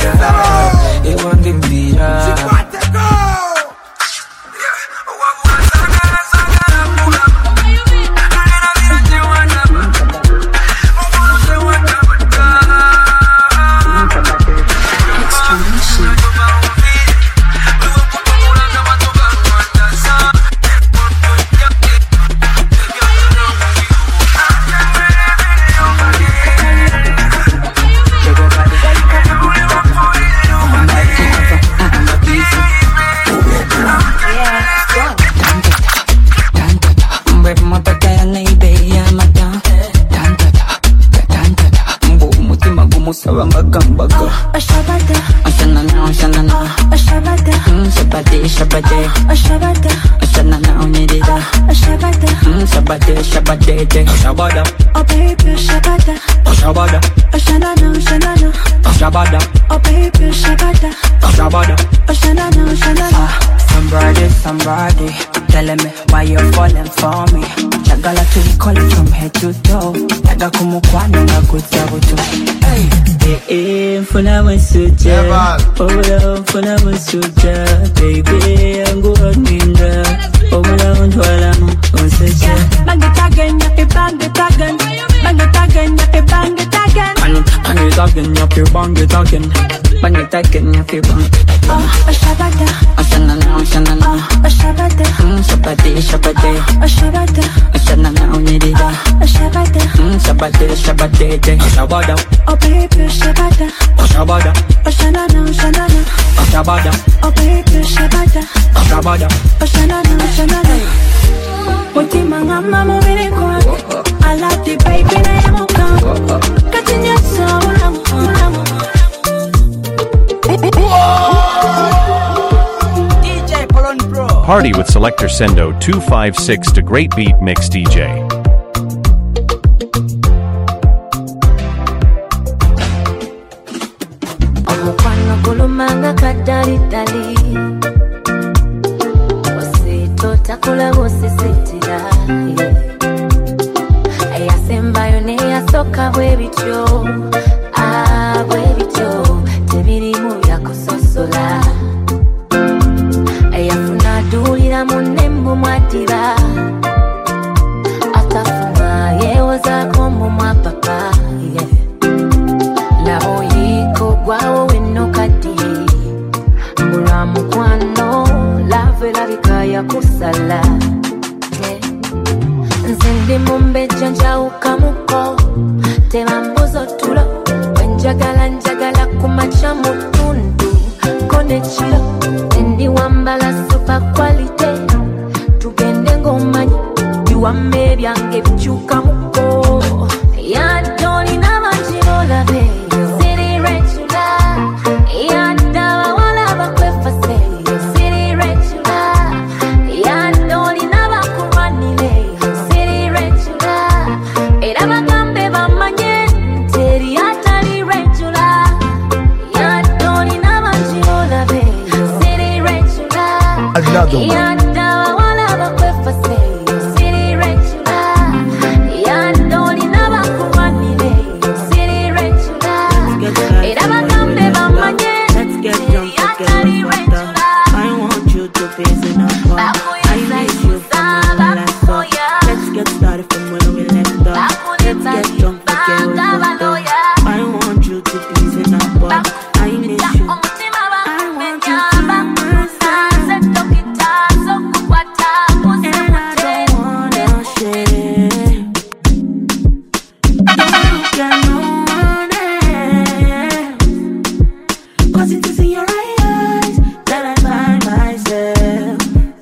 Shabada, oh baby, Shabada, Shabada, Shanana, Shanana, Shabada, oh baby, Shabada, Shabada, Shanana, Shanana. Somebody, somebody, telling me why you're falling for me. Chagala to call it from head to toe. Taga kumu kwani na kutabutu. Hey, eh, eh, funa wasuja. Ola, funa wasuja. Baby, angu aninda. Ola, untwala mu, unseja. Bang it again, yappy, bang it again. Bang it again, yappy, bang it again. Bang it again, yappy, bang it again. Bang it again, yappy, bang it again. Oh, Shabada, Shanana, Shanana, Shabada, Shabade, Shabade, Shabada, Shanana, Unidida, Shabada, Shabade, Shabade, Shabada, oh baby, Shabada, Shabada, Shanana, Shanana, Shabada, oh baby, Shabada, Shabada, Shanana, Shanana. Mutima mama mubiri kwa I love the baby na yamuka Katinya sawa mulamu D J Polon Pro. Party with Selector Sendo two five six to Great Beat Mix D J. Omukwano gulumanga kadali dali Osito takula bosisitira Eyasembayo neyasoka bwe bityo Ah bwe bityo tebirimu yakusosola Eyafuna adulira munnembu mwatira Atafuna yewozaako mu mwapapa Labo yiko gwawo weno kati Mbula mukwano lave labika ya kusala Nzindi mumbeja njauka muko Tebambuzo tulo Wenjagala njagala kumacha mutundu Kone chilo Ndi wambala super quality Tugende ngomanyi Biwame byange bichuka muko Ya doni na manjino labe City regular Ya dawa wala bakwefa seyo City regular Ya doni na bakumanile City regular Era bagambe bamanye Teri atali regular Ya doni na manjino labe City regular Another one. Ya dawa wala bakwefa seyo City regular Ya doni na bakumanile City regular Era bagambe bamanye Let's get drunk, forget about that. I want you to face it up. I need you from where we left off. Let's get started from where we left off. Let's get drunk, forget about that. I want you to face it up. I need you. I want you to my side. And I don't wanna share. Don't get no one else. Cause it is in your eyes that I find myself.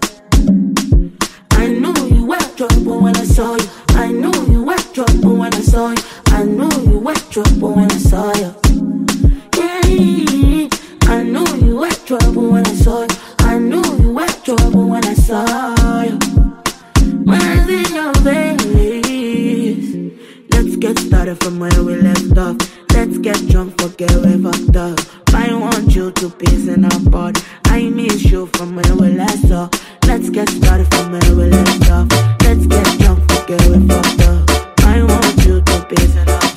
I knew you were trouble when I saw you. I knew you were trouble when I saw you. I knew you were trouble when I saw you. Yeah, I knew you were trouble when I saw you. I knew you were trouble when I saw you. Where's in your face? Let's get started from where we left off. Let's get drunk, forget we fucked up. I want you to piece in our body. I miss you from where we left off. Let's get started from where we left off. Let's get drunk, forget we fucked up. I want you to piece in our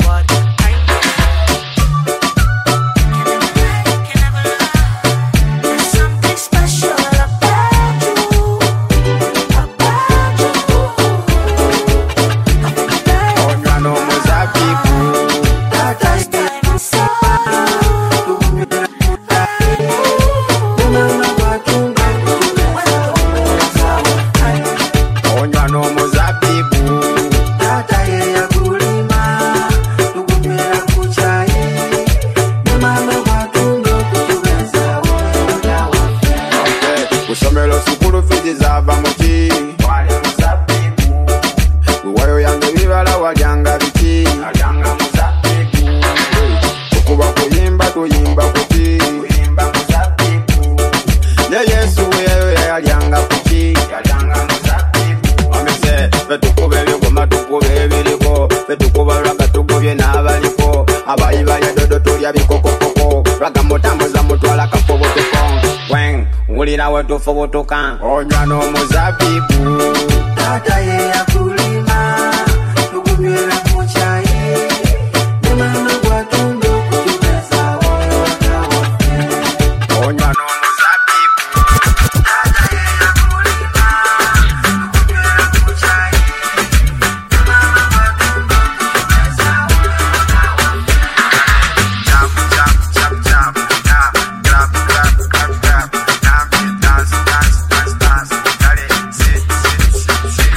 do tulya bikokokoko lwaga mutambuza mutwala kafobotuko wen wulira wetufobotuka onywa n'omuzabibu tata ye yakulima tukumira ku chai ne mama gwatunga okutupesa oyo wakawafe onywa n'omuzabibu tata ye yakulima tukumira ku chai ne mama gwatunga okutupesa oyo wakawafe jump jump jump jump jump jump jump jump jump jump dance dance dance dance dale sit sit sit sit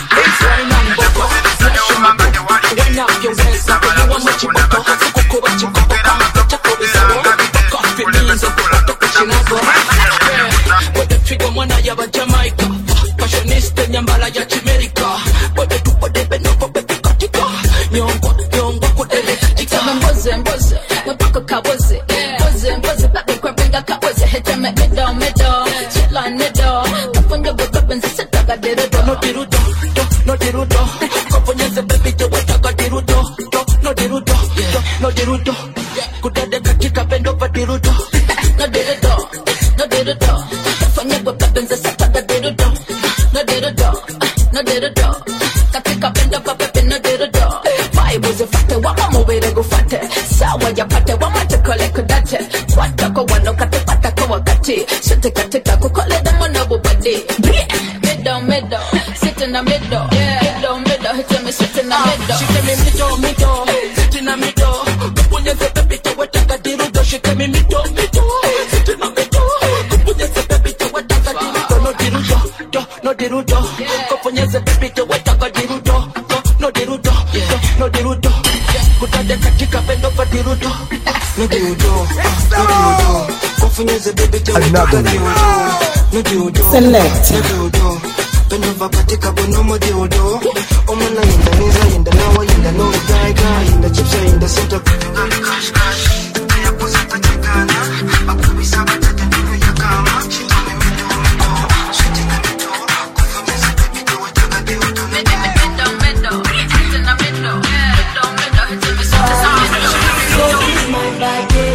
mwana ya Jamaica fashionista nyambala ya America bote tupo debe no po bebe katika nyongo nyongo kudele katika mboze mboze mpaka kaboze mboze mboze bado kwa benga kaboze hete me medo medo chila nedo kafunga bebe benzi setaga deredo no dirudo no dirudo kafunyeze baby to wataga dirudo no dirudo no dirudo kudade katika bendo pa dirudo no dirudo no dirudo kafunya bebe benzi setaga dirudo no dirudo no dirudo katika bendo pa bebe no dirudo vibe is a factor wama mubere gufate sawa ya pate wama tukole kudate watako wano kate patako wakati shute katika kukole damo na bubadi middle middle sit in the middle middle middle hit me sit in the middle she me middle middle sit in the middle kupunyeze baby to wataka dirudo she me middle middle sit in the middle kupunyeze baby to wataka dirudo no dirudo no dirudo kupunyeze baby to wataka dirudo no dirudo no dirudo kutade katika pendo pa dirudo no dirudo no dirudo kupunyeze baby to wataka dirudo no dirudo select no dirudo pendo va katika bono mo dirudo omana inda niza inda nawa inda no guy guy inda chipsa inda senta cash cash aya kuza patikana akubisa batata ndio yakama chitone mido mido shooting the mido kufunyeza baby to wataka dirudo mido mido mido sit in the middle mido mido hit me so so is my body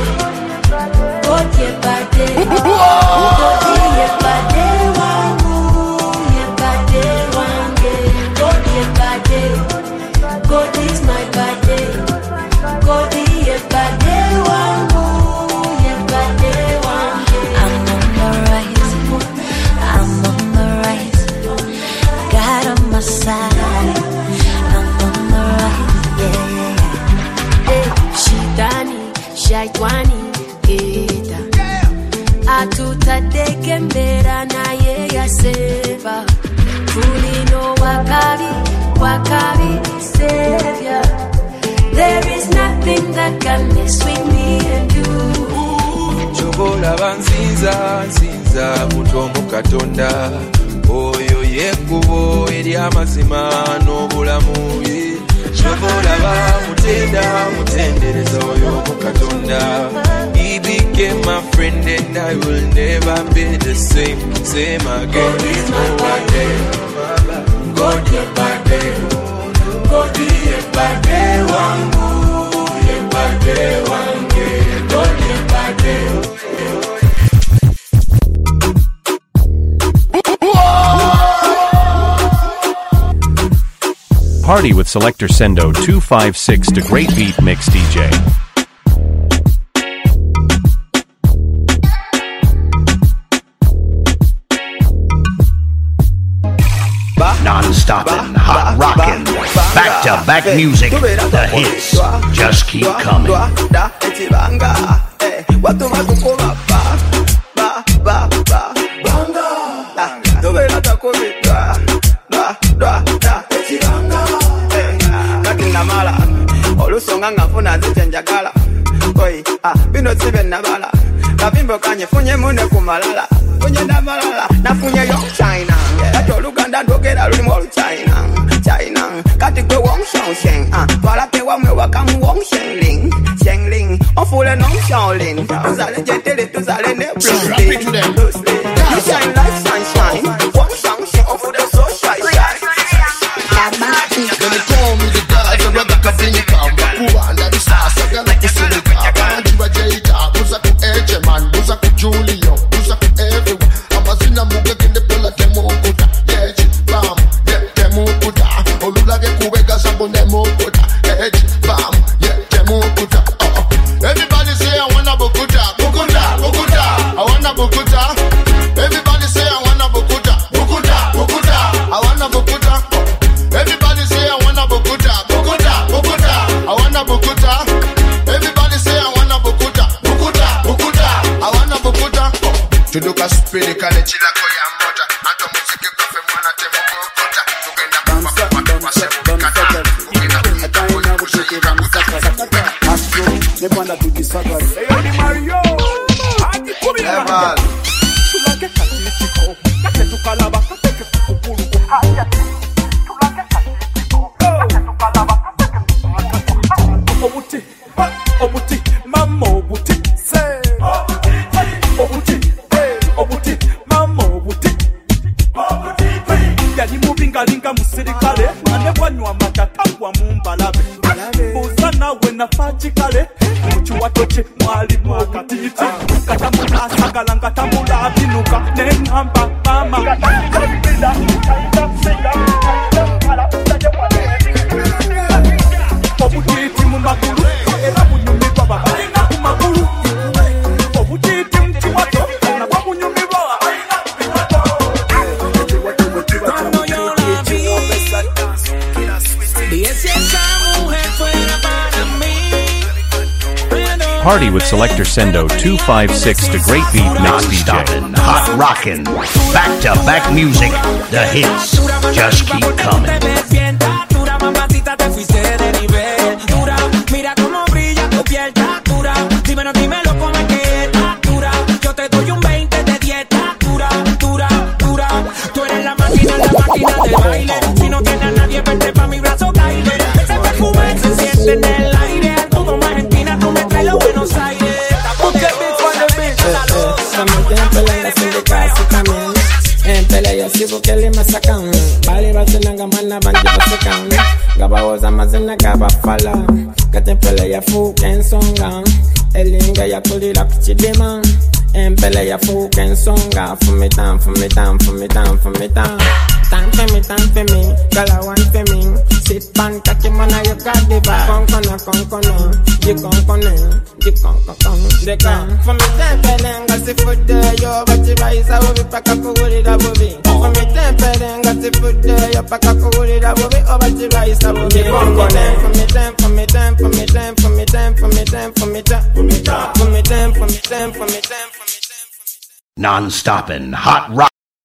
got your body got your body wangu your body wangu got your body God is my body God is your body wangu your body wangu I'm on the rise I'm on the rise God on my side I'm on the rise yeah yeah shitani shaitwani geta atutadeke mbera na ye yaseva tulino wakabi wakabi savior there is nothing that can mess with me and you chobola bansinza nsinza mutomo katonda oyo yekubo eri amazima n'obulamu chobola ba mutenda mutendereza oyo mukatonda. He became my friend and I will never be the same same again. Oh my day God ye bade God ye bade wangu ye bade wangu God ye bade. Party with Selector Sendo two five six to Great Beat Mix D J. Non-stopping, hot rockin', back-to-back music, the hits just keep coming. Olusonga ngafuna zichenjagala koi ah bino sibe nabala kavimbo kanye funye mune kumalala funye namalala nafunye yo China kato Luganda ndogera luli mu China China kati kwe wong shong sheng ah wala pe wa mwe wakamu wong shengling shengling ofule no shaolin tuzale jetele tuzale ne blue you shine like sunshine wong shong sheng ofule so shy shy. When they call me the God, the brother Kavinika, Kuanda, the Sasa, like the Silicon, Tuduka spidi kale chila koya mota. Anto muziki kofe mwana temo kokota. Tugenda kupa kwa kwa sebu kata. Tugenda kupa kwa kwa sebu kata. Astro, nepanda tukisaga. Eyo ni Mario. Hadi kumi na Level. Tulake katitiko. Kate tukalaba. Kate kukulu. Haya. Tulake katitiko. Kate tukalaba. Kate kukulu. Obuti. Obuti. Mama obuti. Say. Obuti. Obuti. Obuti. Mama obuti. Obuti. Yali mubinga linga musirikale. Ane wanywa matatangwa mumbalabe. Buza nawe nafaji kale. Muchu watoche mwali mwakatiti. Katamula sagala ngatamula abinuka. Nengamba mama. Obutiti mu magulu. Era bunyumi baba. Magulu. Obutiti mti wato. Na bunyumi baba. Party with Selector Sendo two five six to Great Beat Mix D J. Non-stoppin', hot rockin', back-to-back music, the hits just keep coming. Porque me sacan, vale, va a ser la mana, van a sacan. Gaba was a mazina, gaba fala. Katen pele ya fu ken songa. Elinga ya kuli la pichidema. En pele ya fu ken songa. For me time, for me time, for me time, for me time. Time for me, time for me. Girl, I want for me. Sit back, catch him on you got the vibe. Con con con con you con con you con con con. The con. For me time pele nga si food yo, but you rise out of it, pack up with it above it. For me time pele nga si food yo, pack up with it above it, but you rise out of it. Con con. For me time, for me time, for me time, for me time, for me time, for me time, for me time, for me time, for me time, for me time, for me time. Non-stoppin', hot rock.